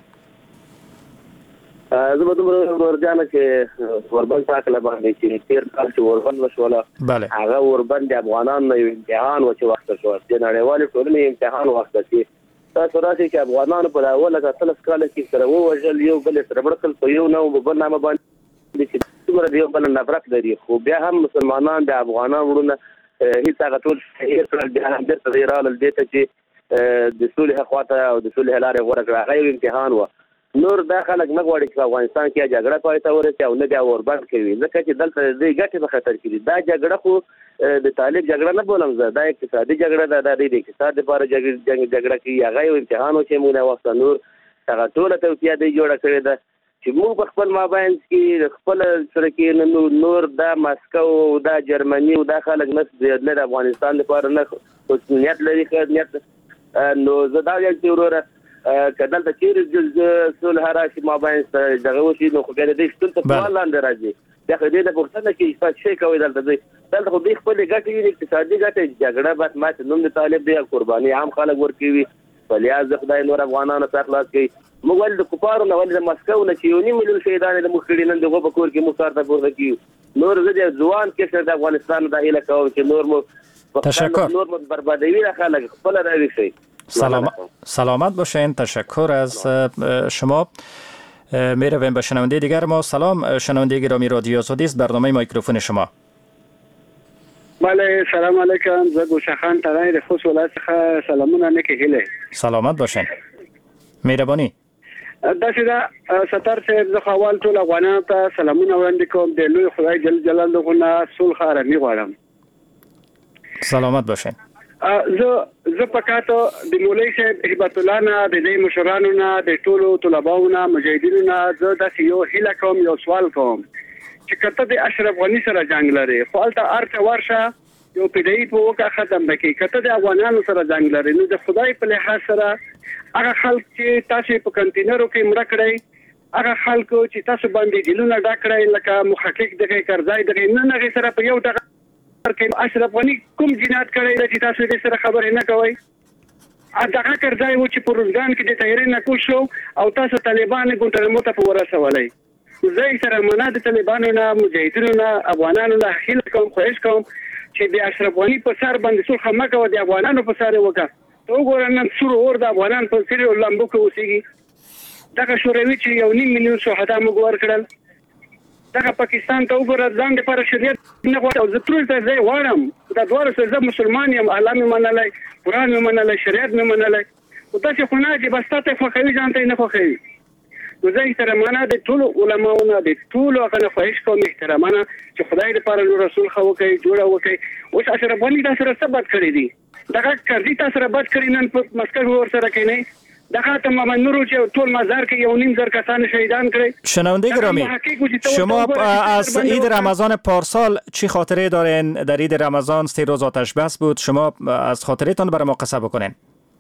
زه به دومره ورجانه چې وربند ساکله باندې چې تیر کال چې وربند وشوله، بله هغه وربند د افغانانو یو امتحان و چې وخت شو، د نړیوالې ټولنې امتحان وخت چې تاسو راشي چې افغانانو په اوله کې اتلس کاله کې سره ووژل، یو بل سره برخل په یو نو په برنامه باندې چې څومره یو بل نفرت لري، خو بیا هم مسلمانان د افغانانو ورونه هیڅ هغه ټول هیڅ کړل بیا هم درته راغلل دې ته چې د صلح خواته او د صلح لارې غوره کړه. هغه یو امتحان و. نور دا خلک نه غواړي چې افغانستان کې جګړه پای ته ورسي او نه بیا وربند کوي، ځکه چې دلته د ګټې په خطر کې دي. دا جګړه خو د طالب جګړه نه بولم زه، دا اقتصادي جګړه ده، دا د اقتصاد لپاره جګړه کوي. هغه یو امتحان و چې موږ نه وخت نور هغه ټوله توصیه دی جوړه کړې ده چې موږ په خپل مابین کې خپل سره کې نور دا مسکو او دا جرمني او دا خلک نه د افغانستان لپاره نه نیت لري ښه نیت. نو زه دا وایم چې وروره که دلته چیرې صلح راشي مابین دغه وشي، نو خو بیا د دې شتون ته سوال لاندې راځي. بیا خو دې نه پوښتنه کوي چې څه کوي دلته دوی دلته خو دوی خپلې ګټې ویني، اقتصادي ګټې. جګړه بس ماته نوم د طالب دی، قرباني عام خلک ورکوي. فلیاز د خدای نور افغانانو سره خلاص کوي. موږ ولې د کفارو نه ولې د مسکو نه چې یو نیم میلیون شهیدان یې موږ کړي، نن دغه په کور کې موږ کار ته پورته کیو. نور زه د ځوان کشر د افغانستان د هیله کوم چې نور مو تشکر نور مو بربادوي خلک خپل راوي. سلامت سلامت باشین. تشکر از شما. می رویم به شنونده دیگر ما. سلام شنونده گرامی رادیو آزادی است، برنامه میکروفون شما. بله سلام علیکم، زه گوشخان ترای رفوس ولایت څخه سلامونه نکه هله. سلامت باشین. مهربانی. دا چې دا ستر صاحب زه خو اول ټول افغانانو ته سلامونه وړاندې کوم د لوی خدای جل جلاله نه صلح آرامي غواړم. سلامت باشین. زه زه پکاتو د مولوی صاحب هبت الله نه د دې مشرانو نه د ټولو طلباو نه مجاهدینو نه زه د یو هیله کوم یو سوال کوم چې کته د اشرف غنی سره جنگ لري خو الته ارته ورشه یو پیډای په وکه ختم نکي کته د افغانانو سره جنگ لري نو د خدای په لحاظ سره هغه خلک چې تاسو په کنټینرو کې مړ کړی هغه خلکو چې تاسو باندې ګلونه ډاکړی لکه محقق دغه کرزای دغه نه نه سره په یو ټغ کې اشرف غنی کوم جنات کړی چې تاسو دې سره خبرې نه کوئ اګه کرځای و چې پروزګان کې د تیارې نه کوشو او تاسو طالبان ګونټرمو ته ورسولای زه سره منا د طالبانو نه مجاهدینو نه افغانانو نه هیله کوم خواهش کوم چې د اشرف غنی په سر باندې څو خمکه و د افغانانو په سر وکړه ته وګورئ نن سور اور د افغانان په سر لامبو کې اوسېږي دا شوروي چې یو نیم میلیون شهدا موږ ورکړل دا پاکستان ته وګوره ځان د پر شریعت نه غواړي او زه ټول ته ځای غواړم دا دوه سره زه مسلمان یم الله مې منلای قرآن مې منلای شریعت مې منلای او دا چې خو نه چې بس تاسو خوښوي ځان ته نه خوښوي نو زه احترامانه د ټولو علماونو د ټولو هغه خواهش کوم احترامانه چې خدای دې پر رسول خو کوي جوړه وکي اوس اشرف غنی دا سره ثبت کړی دي دا کړی تاسو سره بد کړی نن په مسکو ور سره کینی دغه ته ممنورو چې ټول مزار کې یو نیم زر کسان شهیدان کړي. شنونده گرامی شما از عید رمضان پارسال چی خاطره دارین؟ در عید رمضان سه روز آتش بس بود، شما از خاطرتون برای ما قصه بکنین.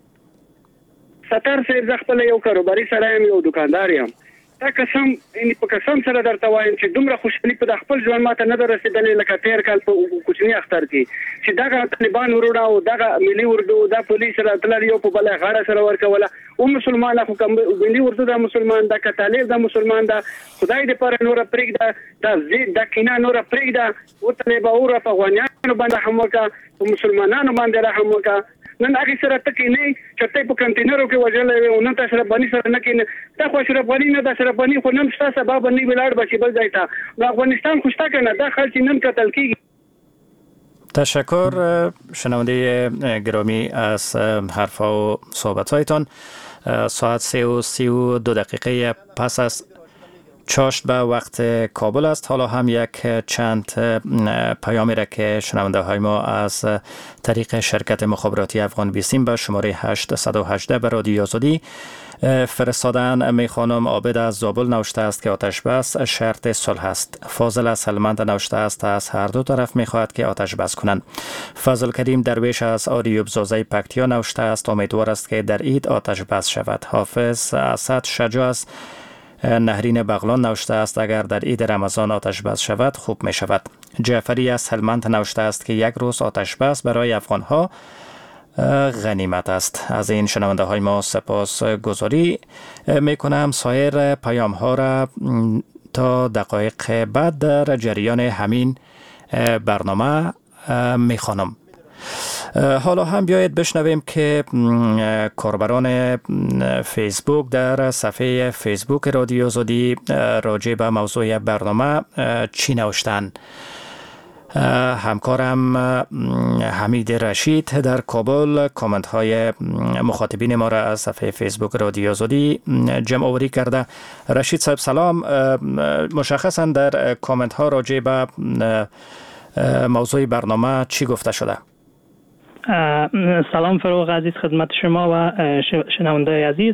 ستر صاحب خپل یو کاروباري سره یم یو دکاندار یم دا قسم ان په قسم سره درته وایم چې دومره خوشحالي په خپل ژوند ماته نه درسېدلې لکه تیر کال په کوچنی اختر کې چې دا طالبان وروړه او دا ملي اردو دا پولیس سره تلل یو په بل غاړه سره ورکوله او مسلمان خو کوم ملي اردو دا مسلمان دا کتالب دا مسلمان دا خدای دې پر نور پرېږده دا زید دا کینا نور پرېږده او طالب اور په افغانانو باندې هم وکا او مسلمانانو باندې رحم وکا نن هغه سره تکې نه چټې په کنټینرو کې وجلې او نن تاسو سره باندې سره نه کې دا خو سره باندې نه دا سره باندې خو نن تاسو سبب باندې ولاړ بشي بل ځای ته نو افغانستان خوشتا کنه دا خلک نن قتل کیږي. تشکر شنونده گرامی از حرف و صحبت هایتان. ساعت سه و سی و دو دقیقه پس از چاشت به وقت کابل است. حالا هم یک چند پیامی را که شنونده های ما از طریق شرکت مخابراتی افغان بیسیم به شماره هشت یک هشت به رادیو آزادی فرستادن. می خانم عابد از زابل نوشته است که آتش بس شرط صلح است. فاضل از هلمند نوشته است از هر دو طرف می خواهد که آتش بس کنند. فضل کریم درویش از آریوب زازای پکتیا نوشته است امیدوار است که در عید آتش بس شود. حافظ اسد شجاع است نهرین بغلان نوشته است اگر در عید رمضان آتش بس شود خوب می شود. جعفری از هلمند نوشته است که یک روز آتش بس برای افغان ها غنیمت است. از این شنونده های ما سپاس گذاری می کنم. سایر پیام ها را تا دقایق بعد در جریان همین برنامه می خوانم. حالا هم بیایید بشنویم که کاربران فیسبوک در صفحه فیسبوک رادیو آزادی راجع به موضوع برنامه چی نوشتن. همکارم حمید رشید در کابل کامنت های مخاطبین ما را از صفحه فیسبوک رادیو آزادی جمع آوری کرده. رشید صاحب سلام، مشخصا در کامنت ها راجع به موضوع برنامه چی گفته شده؟ سلام فروغ عزیز خدمت شما و شنونده عزیز.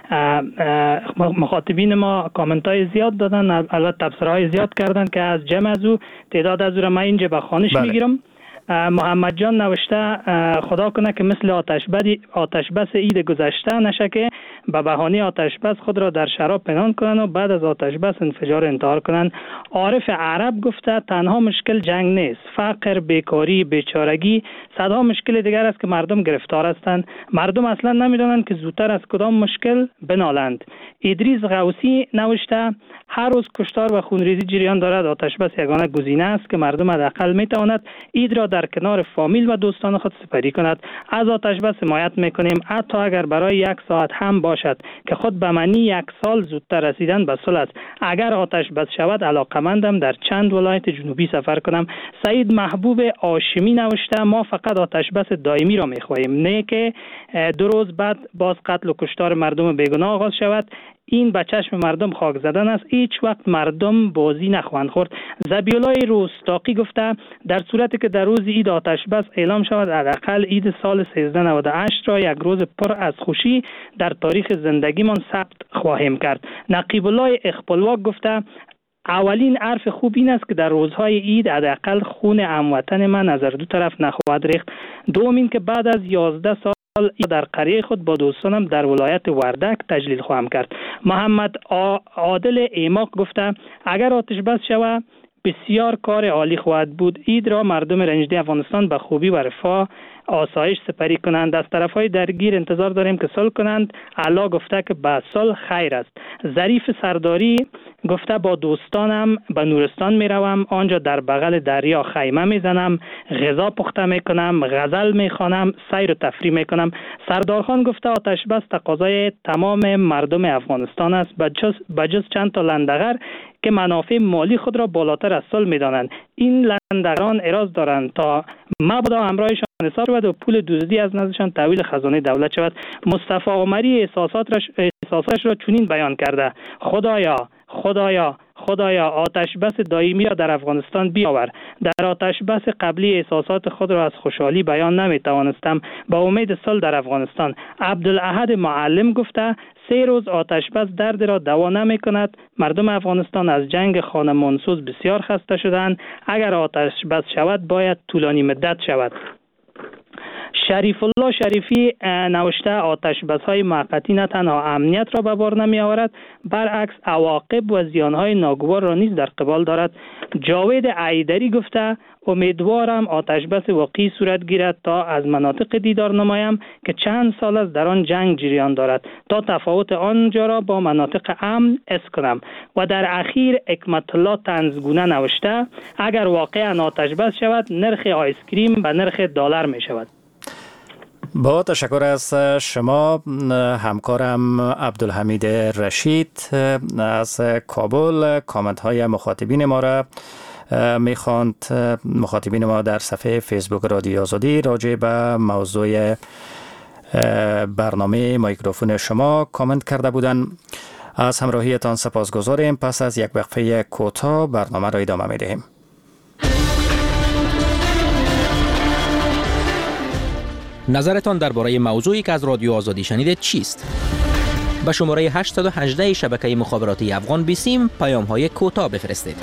مخاطبین ما کامنت های زیاد دادن، البته تبصره های زیاد کردن که از جمع از او تعداد از او را من اینجا به خوانش بله. میگیرم. محمد جان نوشته خدا کنه که مثل آتش بدی آتش بس عید گذشته نشه که به بهانه آتش بس خود را در شراب پنهان کنن و بعد از آتش بس انفجار انتحار کنن. عارف عرب گفته تنها مشکل جنگ نیست، فقر، بیکاری، بیچارگی، صدها مشکل دیگر است که مردم گرفتار هستند. مردم اصلا نمیدونند که زودتر از کدام مشکل بنالند. ادریس غوثی نوشته هر روز کشتار و خونریزی جریان دارد. آتش بس یگانه گزینه است که مردم حداقل میتواند عید را در کنار فامیل و دوستان خود سپری کند. از آتش بس حمایت میکنیم حتی اگر برای یک ساعت هم باشد که خود به معنی یک سال زودتر رسیدن به صلح است. اگر آتش بس شود علاقمندم در چند ولایت جنوبی سفر کنم. سعید محبوب هاشمی نوشته ما فقط آتش بس دائمی را میخواهیم، نه که دو روز بعد باز قتل و کشتار مردم بیگناه آغاز شود. این به چشم مردم خاک زدن است. هیچ وقت مردم بازی نخواهند خورد. ذبیح‌الله روستاقی گفته در صورتی که در روز عید آتش بس اعلام شود، حداقل عید سال سیزده نود و هشت را یک روز پر از خوشی در تاریخ زندگیمان ثبت خواهیم کرد. نقیب الله اقبالواک گفته اولین حرف خوب این است که در روزهای عید حداقل خون هموطن من از دو طرف نخواهد ریخت. دوم این که بعد از یازده سال در قریه خود با دوستانم در ولایت وردک تجلیل خواهم کرد. محمد عادل ایماق گفته اگر آتش بس شود بسیار کار عالی خواهد بود. عید را مردم رنجده افغانستان به خوبی و رفاه آسایش سپری کنند. از طرفهای درگیر انتظار داریم که صلح کنند. الله گفته که به صلح خیر است. ظریف سرداری گفته با دوستانم به نورستان می روم، آنجا در بغل دریا خیمه می زنم، غذا پخته می کنم، غزل می خوانم، سیر و تفریح می کنم. سردارخان گفته آتش بس تقاضای تمام مردم افغانستان است، بجز چند تا لندغر که منافع مالی خود را بالاتر از صلح می دانند. این لندغران اراده دارند تا مبادا همراهشان حساب شود و پول دزدی از نزدشان تحویل خزانه دولت شود. مصطفی عمری احساسات را احساساتش را چنین بیان کرده: خدایا خدایا خدایا آتش بس دائمی را در افغانستان بیاور. در آتش بس قبلی احساسات خود را از خوشحالی بیان نمی توانستم. با امید صلح در افغانستان. عبدالاحد معلم گفته سه روز آتش بس درد را دوا نمی کند. مردم افغانستان از جنگ خانه منسوز بسیار خسته شدند. اگر آتش بس شود باید طولانی مدت شود. شریف الله شریفی نوشته آتش بس های موقتی نه تنها امنیت را به بار نمی آورد، برعکس عواقب و زیان های ناگوار را نیز در قبال دارد. جاوید عیدری گفته امیدوارم آتش بس واقعی صورت گیرد تا از مناطق دیدار نمایم که چند سال از در آن جنگ جریان دارد تا تفاوت آنجا را با مناطق امن حس کنم. و در اخیر حکمت الله طنزگونه نوشته اگر واقعا آتش بس شود نرخ آیس کریم به نرخ دلار می شود. با تشکر از شما همکارم عبدالحمید رشید از کابل. کامنت های مخاطبین ما را میخواند. مخاطبین ما در صفحه فیسبوک رادیو آزادی راجع به موضوع برنامه میکروفون شما کامنت کرده بودند. از همراهیتان سپاسگزاریم. پس از یک وقفه کوتاه برنامه را ادامه میدهیم. نظرتان درباره موضوعی که از رادیو آزادی شنیدید چیست؟ به شماره هشت یک هشت شبکه مخابراتی افغان بیسیم پیام های کوتاه بفرستید.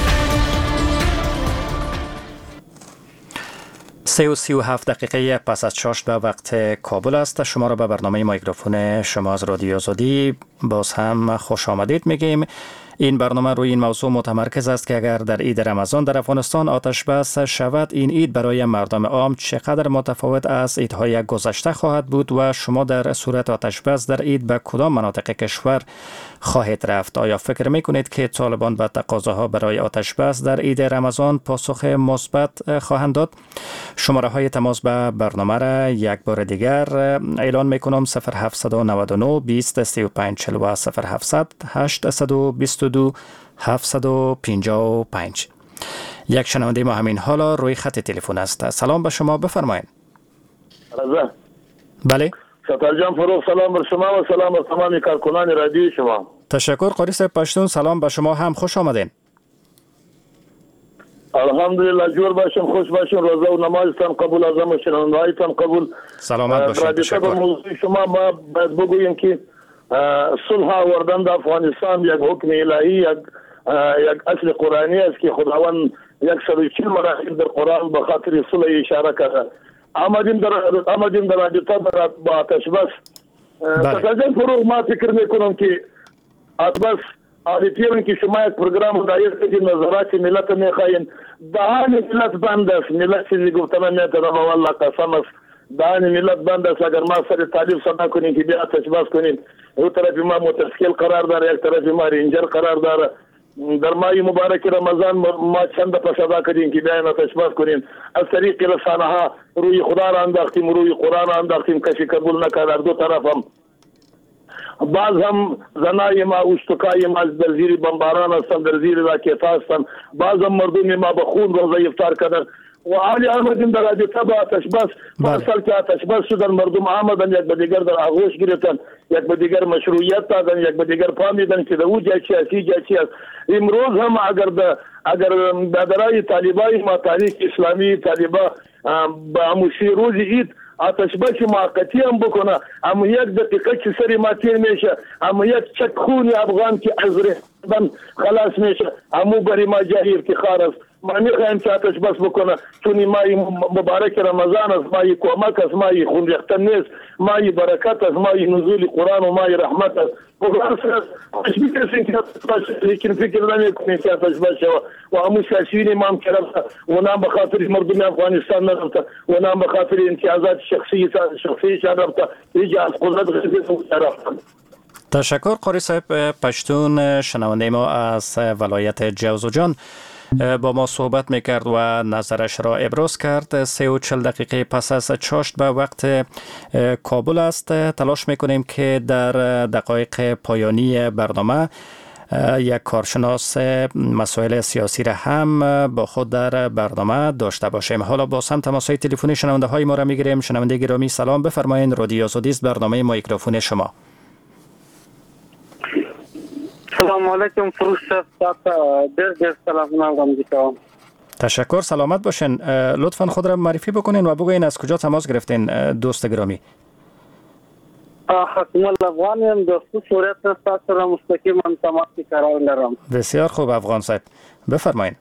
سه و سی و هفت دقیقه پس از چاشت به وقت کابل است. شما را به برنامه میکروفون شما از رادیو آزادی باز هم خوش آمدید میگیم. این برنامه روی این موضوع متمرکز است که اگر در عید رمضان در افغانستان آتش بس شود، این عید برای مردم عام چقدر متفاوت از عیدهای گذشته خواهد بود و شما در صورت آتش بس در عید به کدام مناطق کشور خواهید رفت؟ آیا فکر میکنید که طالبان به تقاضاها برای آتش بس در عید رمضان پاسخ مثبت خواهند داد؟ شماره های تماس به برنامه را یک بار دیگر اعلان میکنم: صفر هفت نه نه بیست سی و پنج چهل و صفر هفتصد هشتصد و بیست و دو هفتصد و پنجاه و پنج. یک شنونده ما همین حالا روی خط تلفن است. سلام به شما، بفرمایید. رضا. بله. ستار جان فروغ، سلام بر شما و سلام بر تمام کارکنان رادیو شما. تشکر قاری صاحب پشتون. سلام به شما هم، خوش آمدین. الحمدلله جور باشین، خوش باشین، روزه و نمازتان قبول، از همه شنوندهایتان قبول. سلامت باشین. تشکر. به موضوع شما ما باید بگوییم که صلح آوردن در افغانستان یک حکم الهی، یک یک اصل قرآنی است که خداوند صد و چهل مراحل در قرآن به خاطر صلح اشاره کرده. آمدیم در آمدیم در رابطه با آتش بس. تقریبا فروغ ما فکر میکنم که آتش بس آدیتیون که شما یک پروگرام دایر کنید نظرات ملت میخواین، دهان ملت بند است. ملت چیزی گفتن نمیتونم، والله قسم است، دهان ملت بند است. اگر ما سر تعلیف صدا کنیم که بیا آتش بس کنیم، یک طرف ما متسکل قرار داره، یک طرف ما رنجر قرار داره. در ماه مبارک رمضان ما چند دفعه صدا کردیم که بیاین آتش بس کنیم. از طریق رسانه ها روی خدا را انداختیم، روی قرآن را انداختیم، کسی قبول نکرد. در دو طرف هم بعض هم زنای ما اشتکای ما در زیر بمباران هستند، در زیر راکت هستند. بعض هم مردم ما به خون روزه افطار کردن. و علی آمدیم در رابطه با آتش بس مثلا که آتش بس شدن مردم آمدن یک به دیگر در آغوش گرفتن، یک به دیگر مشروعیت دادن، یک به دیگر فهمیدن که در او جای چی است جای چی است. امروز هم اگر د اگر دادرای طالبای ما تاریخ اسلامی طالبا با موسی روز عید آتش بس موقتی هم بکنه، اما یک دقیقه که سری ما تیر میشه، اما یک چک خون افغان که از رهبن خلاص میشه، اما برای ما جای افتخار است. ما میخوایم که آتش بس بکنه، چون مای مبارک رمضان است، مای کمک است، مای خون ریختن نیست، مای برکت است، مای نزول قرآن و مای رحمت است. بگران سر خوش میکرسیم که آتش بس، لیکن فکر نمیکنیم که آتش بس شود و همون سیاسیین امام که رفته و نام بخاطر مردم افغانستان نرفته و نام بخاطر امتیازات شخصی شخصیشان رفته، ایجا از قدرت غیبت رفته. تشکر قاری صاحب پشتون. شنونده ما از ولایت جوزجان با ما صحبت میکرد و نظرش را ابراز کرد. سه و چل دقیقه پس از چاشت به وقت کابل است. تلاش میکنیم که در دقایق پایانی برنامه یک کارشناس مسائل سیاسی را هم با خود در برنامه داشته باشیم. حالا با سم تماس‌های تلفنی شنونده های ما را میگیریم. شنونده گرامی سلام، بفرمایید. رادیو آزادی است، برنامه مایکروفون شما. سلام علیکم فروش صاحب، دیر دیر سلام علیکم. تشکر، سلامت باشین. لطفا خود را معرفی بکنین و بگوین از کجا تماس گرفتین دوست گرامی. حکم الافغانی هم دوست صورت نستاس را مستقیم من تماسی قرار لرم. بسیار خوب افغان صاحب، بفرمایین.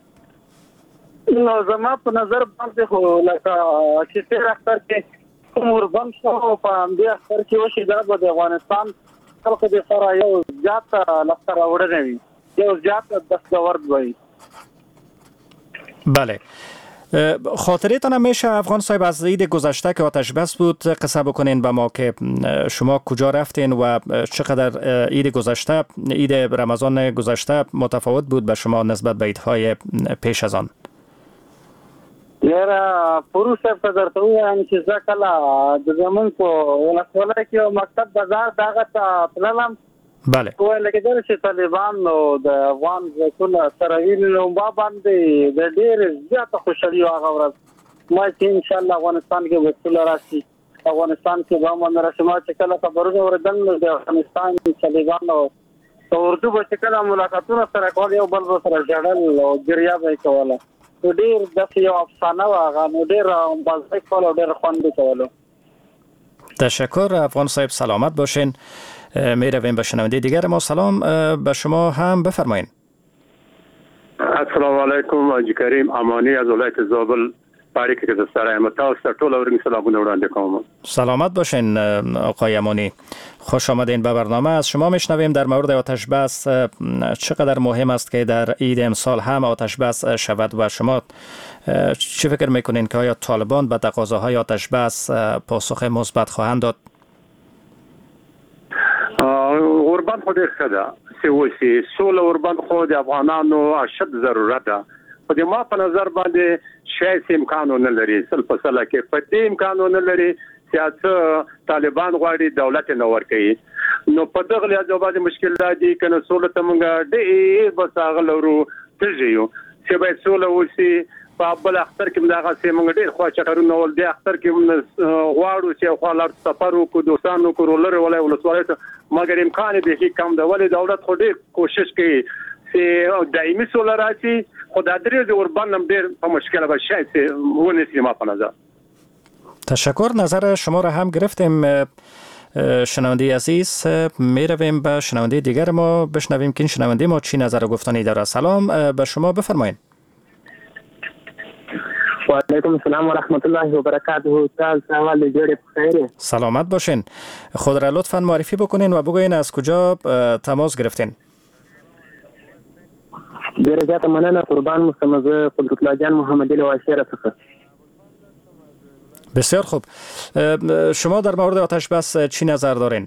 زما په نظر باندې خو لکه چې تیر اختر کې کوم وربند شو په همدې اختر کې وشي دا به د افغانستان خلق د سره یو زیات لسته راوړنه وي، یو زیات دستاورد وي. بله، خاطره تان میشه افغان صاحب از عید گذشته که آتش بس بود قصه بکنین به ما که شما کجا رفتین و چقدر عید گذشته، عید رمضان گذشته متفاوت بود به شما نسبت به عیدهای پیش از آن؟ یاره پروس صاحب ته درته ووایم چې زه کله د زمونږ په ولسوالۍ کې یو مکتب بازار دغه ته تللم. بله. ویل کېدل چې طالبان نو د افغان ځواکونه سره ویني نو ما باندې د ډېرې زیاته خوشحالي وه هغه ورځ. ما چې انشاءالله افغانستان کې به سوله راشي، افغانستان کې به امن راشي. ما چې کله خبرونه اورېدل نو د افغانستان طالبانو په اردو به چې کله ملاقاتونه سره کول یو بل به سره ژړل او ګریه به یې کوله. نو ډېر داسې یو افسانه وه هغه، نو ډېر بازدهی کول او ډېر خوند یې کولو. تشکر افغان صاحب، سلامت باشین. می رویم به شنونده دیگر ما. سلام به شما هم، بفرمایین. السلام علیکم. حاجی کریم امانی از ولایت زابل پاریک که دستاره امتا است. ټول اورین سلامونه وړاندې کوم. سلامت باشین آقای امانی، خوش آمدین به برنامه. از شما میشنویم در مورد آتش بس چقدر مهم است که در عید امسال هم آتش بس شود و شما چه فکر میکنین که آیا طالبان به تقاضاهای آتش بس پاسخ مثبت خواهند داد؟ اوربند خو ډېر ښه ده چې وشي سوله. اوربند خو د افغانانو اشد ضرورت ده، خو د ما په نظر باندې شاید امکانونه لري سل په سله کې په دې امکانونه لري چې طالبان غواړي دولت نه ورکوي. نو په دغه لحاظ باندې مشکل دی کنه سوله ته موږ ډېر بس هغه لرو ترجیو چې باید سوله وشي. په بل اختر کې دغه سي موږ ډېر خو چکرونه ول دي اختر کې غواړو چې خو لار سفر وکړو دوستانو کورولر ولای ولسوالۍ ته، مګر امکان دی چې کم د ولې دولت خو ډېر کوشش کوي چې دایمي سوله راشي، خو د درې د اوربند هم ډېر په مشکل به شاید ونیسي. ما په نظر تشکر، نظر شما را هم گرفتیم. شنونده عزیز، می رویم به شنونده دیگر ما بشنویم که این شنونده ما چی نظر و گفتنی داره. سلام به شما، بفرمایید. و علیکم السلام و رحمت الله و برکاته. سال سوال جوړ بخیر. سلامت باشین. خود را لطفاً معرفی بکنین و بگوین از کجا تماس گرفتین. ډیره زیاته مننه. قربان مستمزه قدرت الله جان محمدی له واشره څخه. بسیار خوب. شما در مورد آتش بس چی نظر دارین؟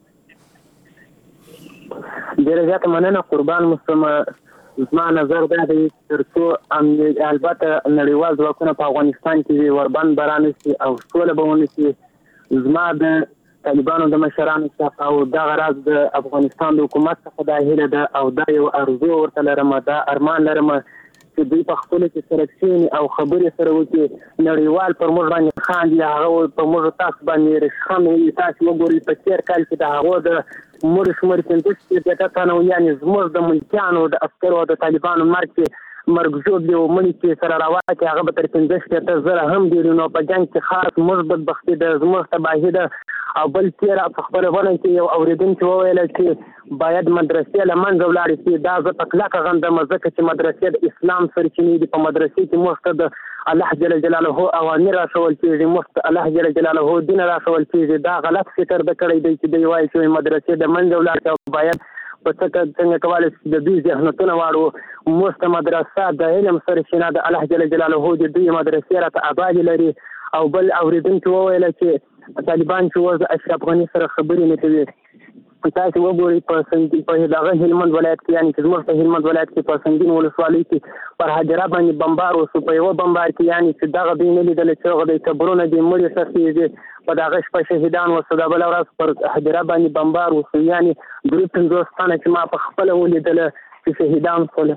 ډیره زیاته مننه قربان مستمزه. زما نظر دا دی ترڅو البته نړیوال ځواکونه په افغانستان کې وربند برانه شي او سوله به ونشي، زما د طالبانو د مشرانو څخه او دغه راز د افغانستان د حکومت څخه دا هیله ده او دا یو ارزو ورته لرم، دا ارمان لرم چې چې دوی په خپل کې سره کښېني او خبرې سره وکړي نړیوال پر موږ باندې خاندي هغه په موږ تاسو باندې رشخم وي تاسو وګورئ په تېر کال کې د هغو د مړو شمېر پنځه شپېته تنه یعنې زموږ د ملکیانو د عسکرو د طالبانو مرګ کې مرګ ژوبلې او مړي چې سره راواچي هغه به تر پنځه شپېته زره هم ډېر نو په جنګ کې خاص موږ بدبختي ده زموږ تباهي ده او بل تېره په خپرونه کې یو اورېدونکي وویل چې باید مدرسې له منځه ولاړې شي دا زه په کلکه غندم ځکه چې مدرسې د اسلام سرچینې دي په مدرسې کې موږ ته د الله جل جلاله اوامر راښول کېږي موږ ته الله جل جلاله دین راښول کېږي دا غلط فکر د کړی دی چې دوی وایي چې مدرسې د منځه ولاړ شي باید په څه څنګه کولی شي د دوی ذهنتونه واړو موږ ته مدرسه د علم سرچینه د الله جل جلاله د دوی مدرسې راته ابادې لري او بل اورېدونکي وویل چې طالبان چې اوس د اشرف غني سره خبرې نه کوي تاسو وګورئ په سنګین په دغه هلمند ولایت کې یعنې چې زموږ په هلمند ولایت کې په سنګین ولسوالۍ کې پر هجره باندې بمبار وشو په یوه بمبار کې یعنې چې دغه دوی نه لیدل چې هغه د قبرونه دي مړي ښخېږي په دغه شپه شهیدان وشو د بله ورځ پر هجره باندې بمبار وشو یعنې درې پنځوس تنه چې ما په خپله ولیدله چې شهیدان شول.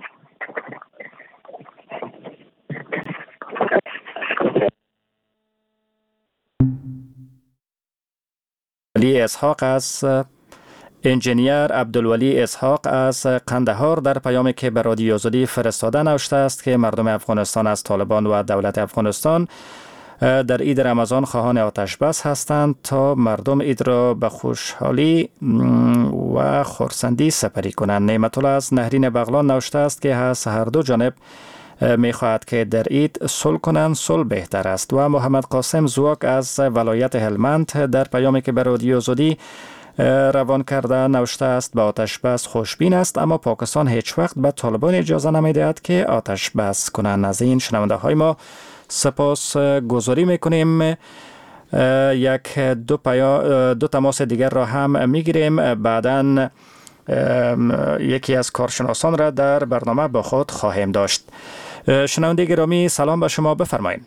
علی اسحاق از انجینیر عبدالولی اسحاق از قندهار در پیامی که به رادیو آزادی فرستاده نوشته است که مردم افغانستان از طالبان و دولت افغانستان در عید رمضان خواهان آتش بس هستند تا مردم عید را به خوشحالی و خرسندی سپری کنند. نعمت الله از نهرین بغلان نوشته است که از هر دو جانب می خواهد که در عید صلح کنند صلح بهتر است. و محمد قاسم زواک از ولایت هلمند در پیامی که به رادیو آزادی روان کرده نوشته است به آتش بس خوشبین است اما پاکستان هیچ وقت به طالبان اجازه نمیدهد که آتش بس کنند. از این شنونده های ما سپاس گذاری میکنیم. یک دو, پیا دو تماس دیگر را هم میگیریم بعداً یکی از کارشناسان را در برنامه با خود خواهیم داشت. شنونده گرامی سلام به شما بفرمایید.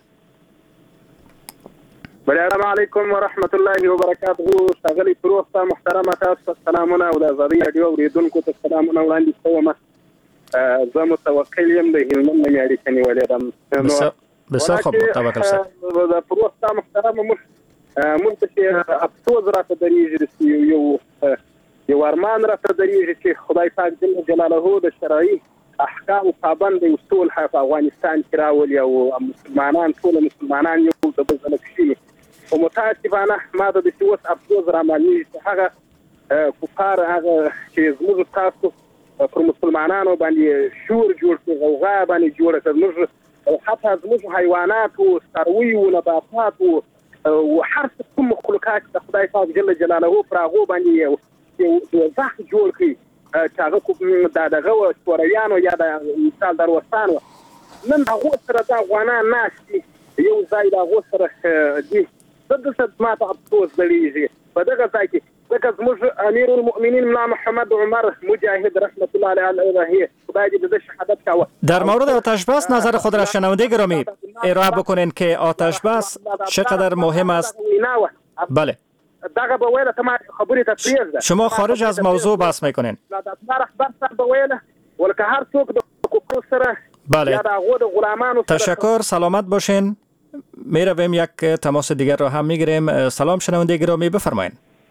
السلام علیکم و رحمت الله و برکاته. ښاغلی فروغ صاحب محترمه تاسو ته سلامونه او د ازادۍ راډیو اورېدونکو ته سلامونه وړاندې کوم. زه متوکل یم د هلمند نه مې اړیکه نیولې ده. بسیار خوب متوکل صاحب. د فروغ صاحب محترمه موږ موږ ته چې افسوس راته درېږي چې یو یو ارمان راته درېږي چې خدای پاک جل جلاله د شرعي احکام پابند یو صلح په افغانستان کې راولي او مسلمانان ټول مسلمانان یو د بل سره کښېني. خو متاسفانه ما ته داسې اوس افسوس رامعلومېږي چې هغه کفار هغه چې زموږ تاسو پر مسلمانانو باندې شور جوړ کړي غوغا باندې جوړه کړه زموږ او حتی زموږ حیوانات و څاروي و نباتات و هر څه کوم مخلوقات د خدای پاک جل جلاله پر هغو باندې یو دوزخ جوړ کړي چې هغه د دغه شورویانو یا د مثال دروستانو نن هغو سره د افغانان ناست دي یو ځای د هغو سره دي. زه دلته ما ته افسوس درېږي په دغه ځای کې ځکه زموږ امیر المؤمنین ملا محمد عمر مجاهد رحمت الله علیه خدای دې د ده شهادت کاوه. در مورد آتش بس نظر خود را شنونده گرامی ارائه بکنین که آتش بس چقدر مهم است. بله دغه به ویله ته ما خبرې ته پرېږده. شما خارج از موضوع بحث میکنین. دا رهبر صاحب به ویله ولکه هر څوک د کفر سره بله. یا د هغو د غلامانو سره. تشکر سلامت باشین. می رویم یک تماس دیگر را هم میگیریم. سلام شنونده گرامی بفرمایید.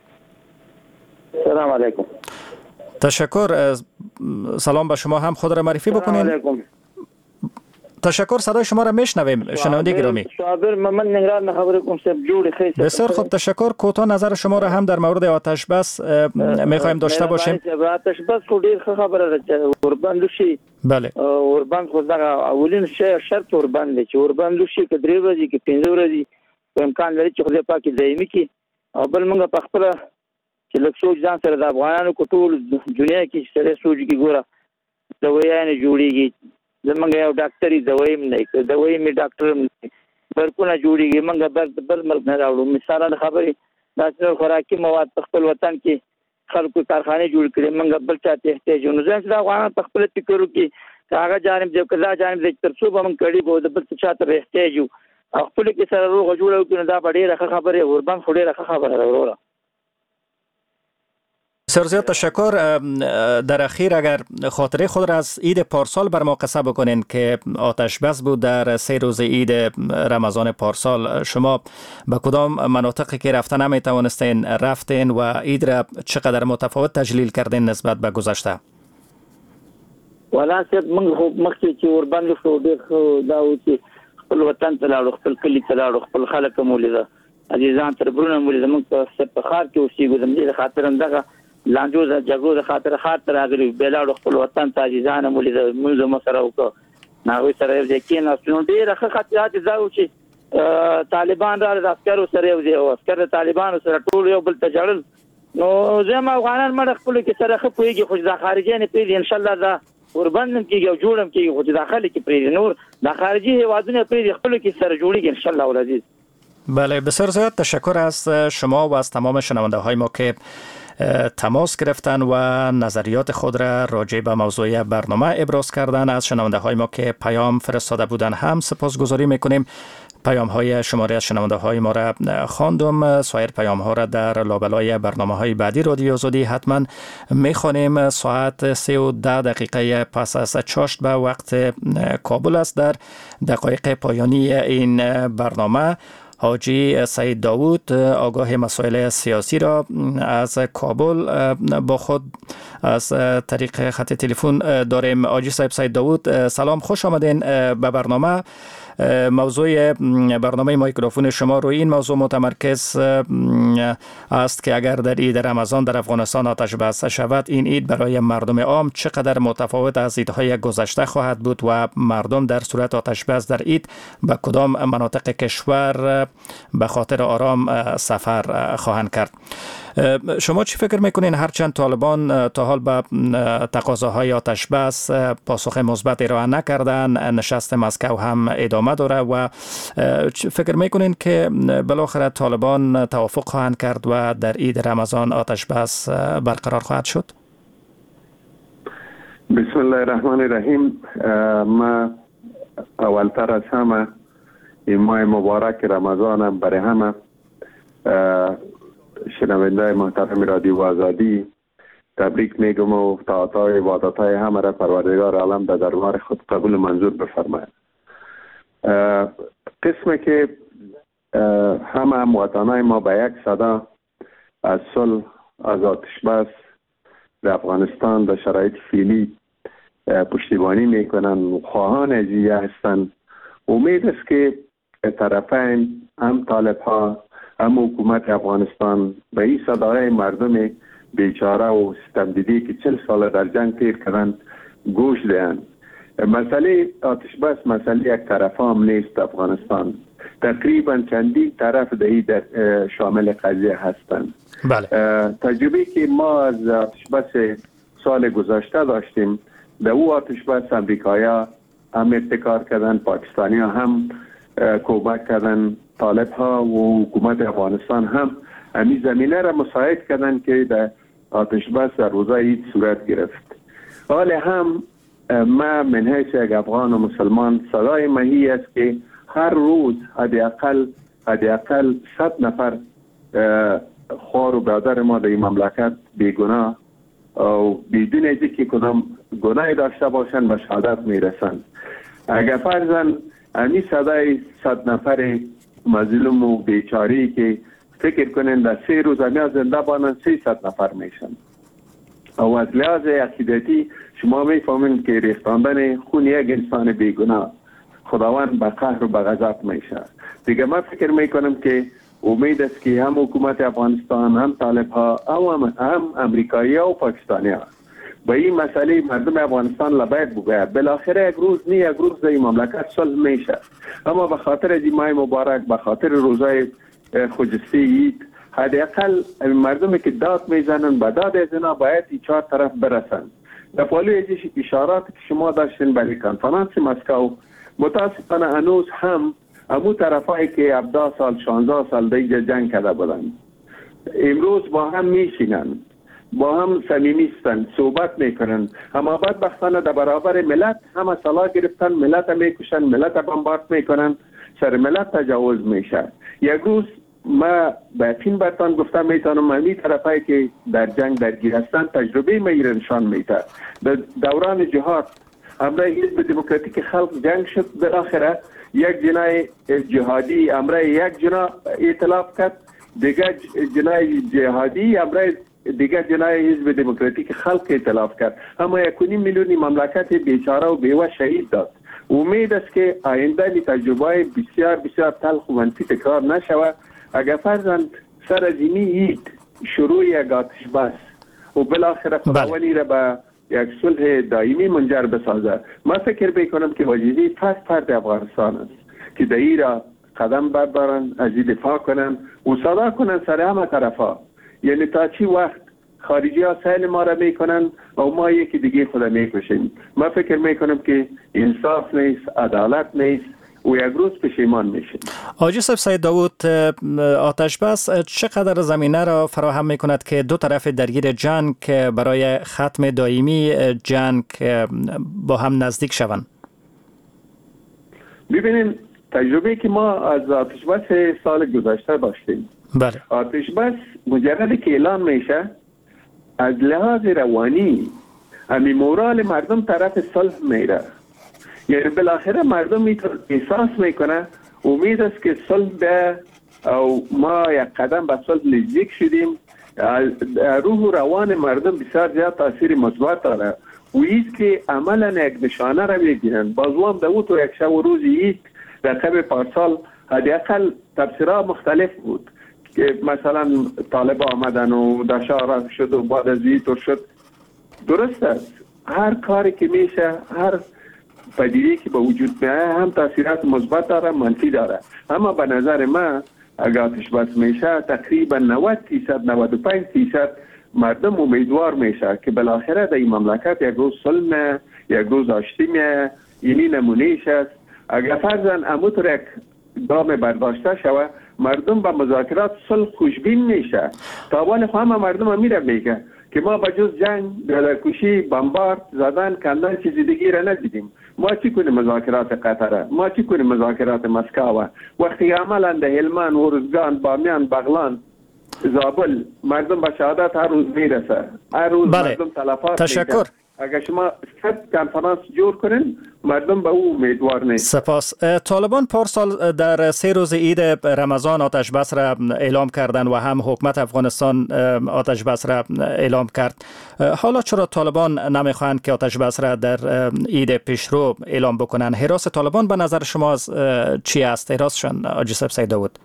سلام علیکم. تشکر. سلام به شما هم خود را معرفی بکنین. سلام علیکم. تشکر صدای شما را میشنویم شنونده گرامی. صابر محمد نگران نه خبر کوم سب جوړ خیس. بسیار خوب تشکر. کوتاه نظر شما را هم در مورد آتش بس میخوایم داشته باشیم. آتش بس خو ډیر خبره ده اوربند شي. بله. اوربند خو دا اولین شی شرط اوربند چې اوربند شي کې درې ورځې کې پنځه ورځې امکان لري چې خدای پاک دایمي کې او بل موږ په خپل چې لږ سوچ ځان سره د افغانانو کو ټول دنیا کې سره سوچ کې ګوره دویانه جوړیږي زمونږ یو ډاکټري دوايي نه دوايي می ډاکټر برکونه جوړیږي موږ بل بل ملک نه راوړو. مثال خبرې د خوراکي مواد په خپل وطن کې خلکو کارخانه جوړ کړي موږ بل چاته احتیاج نه ځان سره افغانان په خپل فکرو کې هغه جانب دی کله جانب د ترڅو به موږ کړي به د بل چاته احتیاج او خپل کې سره روغ جوړو کې دا ډېره خبره اوربان خوري راخه خبره وروره. بسیار زیاد تشکر. در اخیر اگر خاطره خود را از عید پارسال بر ما قصه بکنین که آتش بس بود در سه روز عید رمضان پارسال، شما به کدام مناطقی که رفتن نمی توانستین رفتین و عید را چقدر متفاوت تجلیل کردین نسبت به گذشته؟ ولا سید موږ خو مخکې چې ورباندې شو ډېر ښه دا و چې خپل وطن ته لاړو، خپل کلي ته لاړو، خپل خلک مو لیده، عزیزان تربرونه مو لیده. موږ په ښار کې اوسېږو، د همدې د خاطر همدغه لانجو د جګړو د خاطر ښار ته راغلي، بیا لاړو خپل وطن ته، عزیزان مو لیده، لمونځ مو سره وکړو، هغوی سره یو ځای کېناستو. نو ډېره ښه خاطرات یې دا و چې طالبان راغلل د عسکرو سره یو ځای، او عسکر د طالبانو سره ټول یو بل ته ژړل. نو زه هم افغانان مړه خپلو کې سره ښه پوهېږي، خو چې دا خارجیان یې پرېږدي انشاءالله دا وربند هم کېږي او جوړ هم کېږي، خو چې دا خلک یې پرېږدي، نور دا خارجي هېوادونه یې پرېږدي، خپلو کې سره جوړېږي انشاءالله العزیز. بله، بسیار زیاد تشکر از شما و از تمام شنونده های ما که تماس گرفتن و نظریات خود را راجع به موضوع برنامه ابراز کردن. از شنونده های ما که پیام فرستاده بودن هم سپاسگزاری میکنیم. پیام های شماره از شنونده های ما را خواندم. سایر پیام ها را در لابلای برنامه های بعدی رادیو آزادی حتما میخوانیم. ساعت سه و ده دقیقه پس از چاشت به وقت کابل است. در دقایق پایانی این برنامه حاجی سعید داوود آگاه مسائل سیاسی را از کابل با خود از طریق خط تلفن داریم. حاجی صاحب سعید داوود، سلام، خوش آمدین به برنامه. موضوع برنامه میکروفون شما روی این موضوع متمرکز است که اگر در عید رمضان در افغانستان آتش بس شود، این عید برای مردم عام چقدر متفاوت از عیدهای گذشته خواهد بود و مردم در صورت آتش بس در عید به کدام مناطق کشور به خاطر آرام سفر خواهند کرد؟ شما چی فکر میکنین؟ هرچند طالبان تا حال به تقاضاهای آتش بس پاسخ مثبت ارائه نکردن، نشست مسکو هم ادامه داره و فکر میکنین که بالاخره طالبان توافق خواهند کرد و در عید رمضان آتش بس برقرار خواهد شد؟ بسم الله الرحمن الرحیم. ما اولتر از همه این ماه مبارک رمضان برای همه شنونده محترم رادیو آزادی تبریک میگم و طاعت‌های و عبادت‌های همه را پروردگار عالم در دربار خود قبول منظور بفرماید. قسمی که همه هموطنان ما به یک صدا از صلح، از آتش بس در افغانستان در شرایط فعلی پشتیبانی میکنن و خواهان اجیه هستند. امید است که طرفین هم طالب ها هم حکومت افغانستان به این صدای مردم بیچاره و ستمدیدی که چل سال در جنگ تیر کردن گوش دهند. مسئله آتش بس مسئله یک طرف هم نیست. افغانستان تقریبا چندین طرف دهی در شامل قضیه هستند. بله. تجربه که ما از آتش بس سال گذشته داشتیم، در او آتش بس امریکایا هم ابتکار کردن، پاکستانی ها هم کمک کردن، طالب ها و حکومت افغانستان هم همین زمینه را مساعد کردن که در آتش بس در روزای عید صورت گرفت. حال هم ما من حیث یک افغان و مسلمان صدای مهی است که هر روز حداقل حداقل صد نفر خوار و برادر ما در این مملکت بیگناه و بدون از اینکه کدام گناهی داشته باشند به شهادت میرسند. اگر فرضاً همین صدای صد نفر مظلوم و بیچاری که فکر کنند در سه روز همین زنده بانند سیصد نفر میشن و از لحاظ عقیدتی شما میفهمید که ریختاندن خون یک انسان بیگناه خداوند به قهر و به غضب میشه. دیگه من فکر میکنم که امید است که هم حکومت افغانستان، هم طالب ها، هم, هم امریکایی ها و پاکستانی ها با این مسئله مردم افغانستان لبیک بگوید. بالاخره یک روز نه یک روز این مملکت صلح میشه. اما به خاطر از این ماه مبارک، به خاطر روزای خجسته عید، حداقل مردمی که داد میزنن به داد از اینا باید این چهار طرف برسن. در پالوی از اشارات که شما داشتین برای کنفرانس مسکو، متاسفانه هنوز هم همو طرفایی که هفده سال شانزده سال دیگه جنگ کرده بودن امروز با هم میشینن، با هم صمیمیستن، صحبت میکنن، اما بدبختانه در برابر ملت همه سلاح گرفتن، ملت میکشن، ملت بمبارد میکنن، سر ملت تجاوز میشه. یک روز ما به یقین برتان گفتم میتونم امی طرفایی که در جنگ درگیر هستند تجربه ما را نشان میده. در دوران جهاد امره حزب دموکراتیک خلق جنگ شد، بالاخره یک جنای جهادی امره یک جنا ائتلاف کرد، دیگر جنای جهادی امره دیگر جنای حزب دموکراتیک خلق ائتلاف کرد. اما یکونیم میلیونی مملکت بیچاره و بیوه شهید داد. امید است که آینده این تجربه بسیار بسیار تلخ و منفی تکرار نشود. اگر فرضاً سر از اینی اید شروع یک آتش بس و بالاخره خداوندی را به یک صلح دائمی منجر بسازد، ما فکر میکنم که واجبی فرد فرد افغانستان است که در این را قدم بردارن، از این دفاع کنن و صدا کنن سر همه طرفا. یعنی تا چی وقت خارجی ها سیل ما را میکنن و ما یکی دیگه خدا میکشیم. ما فکر میکنم که انصاف نیست، عدالت نیست و یک روز پشیمان میشیم. آقای یوسف سید داوود، آتش بس چقدر زمینه را فراهم میکند که دو طرف درگیر جنگ برای ختم دائمی جنگ با هم نزدیک شوند؟ ببینید تجربه که ما از آتش بس سال گذشته داشتیم. بله. آتش بس مجرد که اعلان میشه از لحاظ روانی امی مورال مردم طرف صلح میره. یعنی بالاخره مردم احساس میکنه امید است که صلح به او ما یک قدم به صلح نزدیک شدیم. روح و روان مردم بسیار زیاد تاثیر مثبت داره و ایست که عملا یک نشانه را میگیرن. بازوام داوود و یک شب و روزی ایست در قبل پارسال حداقل تفسیرها مختلف بود که مثلا طالب آمدن و دشار شد و بعد از این شد. درست است، هر کاری که میشه، هر پدیده‌ای که به وجود میاد هم تاثیرات مثبت داره منفی داره. اما به نظر من اگر آتش بس میشه تقریبا نود درصد نود و پنج درصد مردم امیدوار میشه که بالاخره در این مملکت یک روز صلح، یک روز آشتی میه. اینی نمونهش است. اگر فرضاً اموتر یک گام برداشته شود مردم به مذاکرات صلح خوشبین میشه. تا حال همه مردم هم میره میگه که ما به جز جنگ، گلرکشی، بمبارد زدن، کندن چیزی دیگه را ندیدیم. ما چی کنیم مذاکرات قطره؟ ما چی کنیم مذاکرات مسکو؟ وقتی عملا در هلمند، ارزگان، بامیان، بغلان، زابل مردم به شهادت هر روز میرسه. هر روز بله. مردم تلفات تشکر میده. اگر شما صد کنفرانس جور کنین مردم به او امیدوار نیست. سپاس. طالبان پارسال در سه روز عید رمضان آتش بس را اعلام کردند و هم حکومت افغانستان آتش بس را اعلام کرد. حالا چرا طالبان نمیخواهند که آتش بس را در عید پیشرو اعلام بکنند؟ حراس طالبان به نظر شما چی است؟ حراسشان آقای یوسف سید داوود.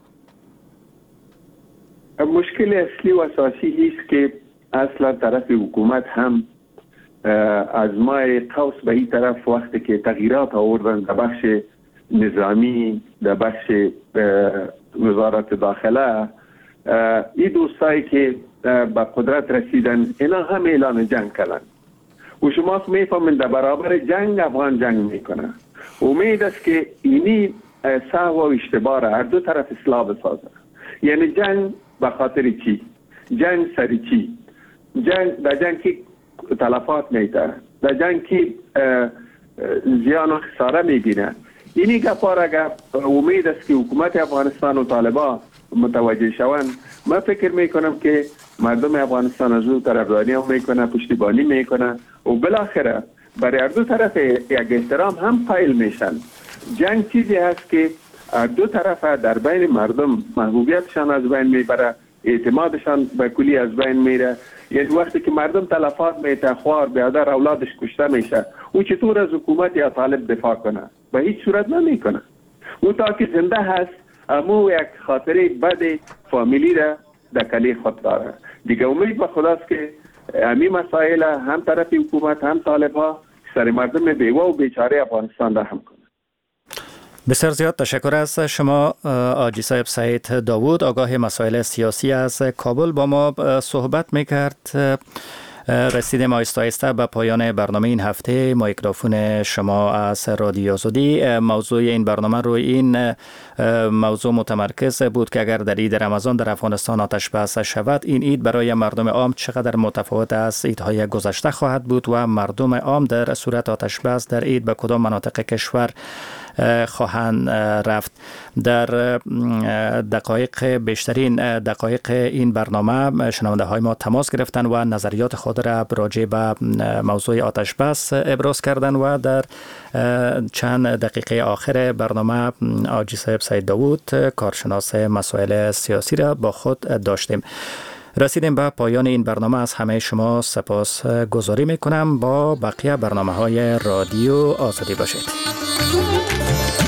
مشکل اصلی و اساسی است که اصلا طرف حکومت هم از ماه قوس به این طرف وقتی که تغییرات آوردن در بخش نظامی، در بخش وزارت داخله، این دوستایی که به قدرت رسیدن اینا هم اعلان جنگ کردن و شما میفهمین در برابر جنگ افغان جنگ میکنه. امید است که اینی سهو و اشتباه هر دو طرف اصلاح بسازه. یعنی جنگ به خاطر چی؟ جنگ سری چی؟ جنگ در جنگ که تلفات میده، در جنگ که زیان و خساره میبینه. اینی گپار اگر امید است که حکومت افغانستان و طالبان متوجه شوند، من فکر میکنم که مردم افغانستان از او طرفداری هم میکنه، پشتیبانی میکنه و بالاخره برای هر دو طرف یک احترام هم قائل میشن. جنگ چیزی هست که هر دو طرف در بین مردم محبوبیتشان از بین میبره، اعتمادشان به کلی از بین میره. یعنی وقتی که مردم تلفات میته، خوار برادر اولادش کشته میشه، او چطور از حکومت یا طالب دفاع کنه؟ به هیچ صورت نمیکنه. او تا که زنده هست امو یک خاطره بد فامیلی را در کلی خود داره. دیگه امید به خداست که امی مسائل هم طرف حکومت هم طالب ها سر مردم بیوه و بیچاره افغانستان رحم کنه. بسیار زیاد تشکر از شما آجی صاحب سید داوود، آگاه مسائل سیاسی از کابل با ما صحبت میکرد. رسیدیم آهسته آهسته به پایان برنامه این هفته. مایکروفون شما از رادیو آزادی. موضوع این برنامه روی این موضوع متمرکز بود که اگر در عید رمضان در افغانستان آتش بس شود، این عید برای مردم عام چقدر متفاوت از عیدهای گذشته خواهد بود و مردم عام در صورت آتش بس در عید به کدام مناطق کشور خواهند رفت. در دقایق بیشترین دقایق این برنامه شنونده های ما تماس گرفتن و نظریات خود را راجع به موضوع آتش بس ابراز کردن و در چند دقیقه آخر برنامه آجی صاحب سید داوود کارشناس مسائل سیاسی را با خود داشتیم. رسیدیم به پایان این برنامه. از همه شما سپاس گذاری میکنم. با بقیه برنامه های رادیو آزادی باشید.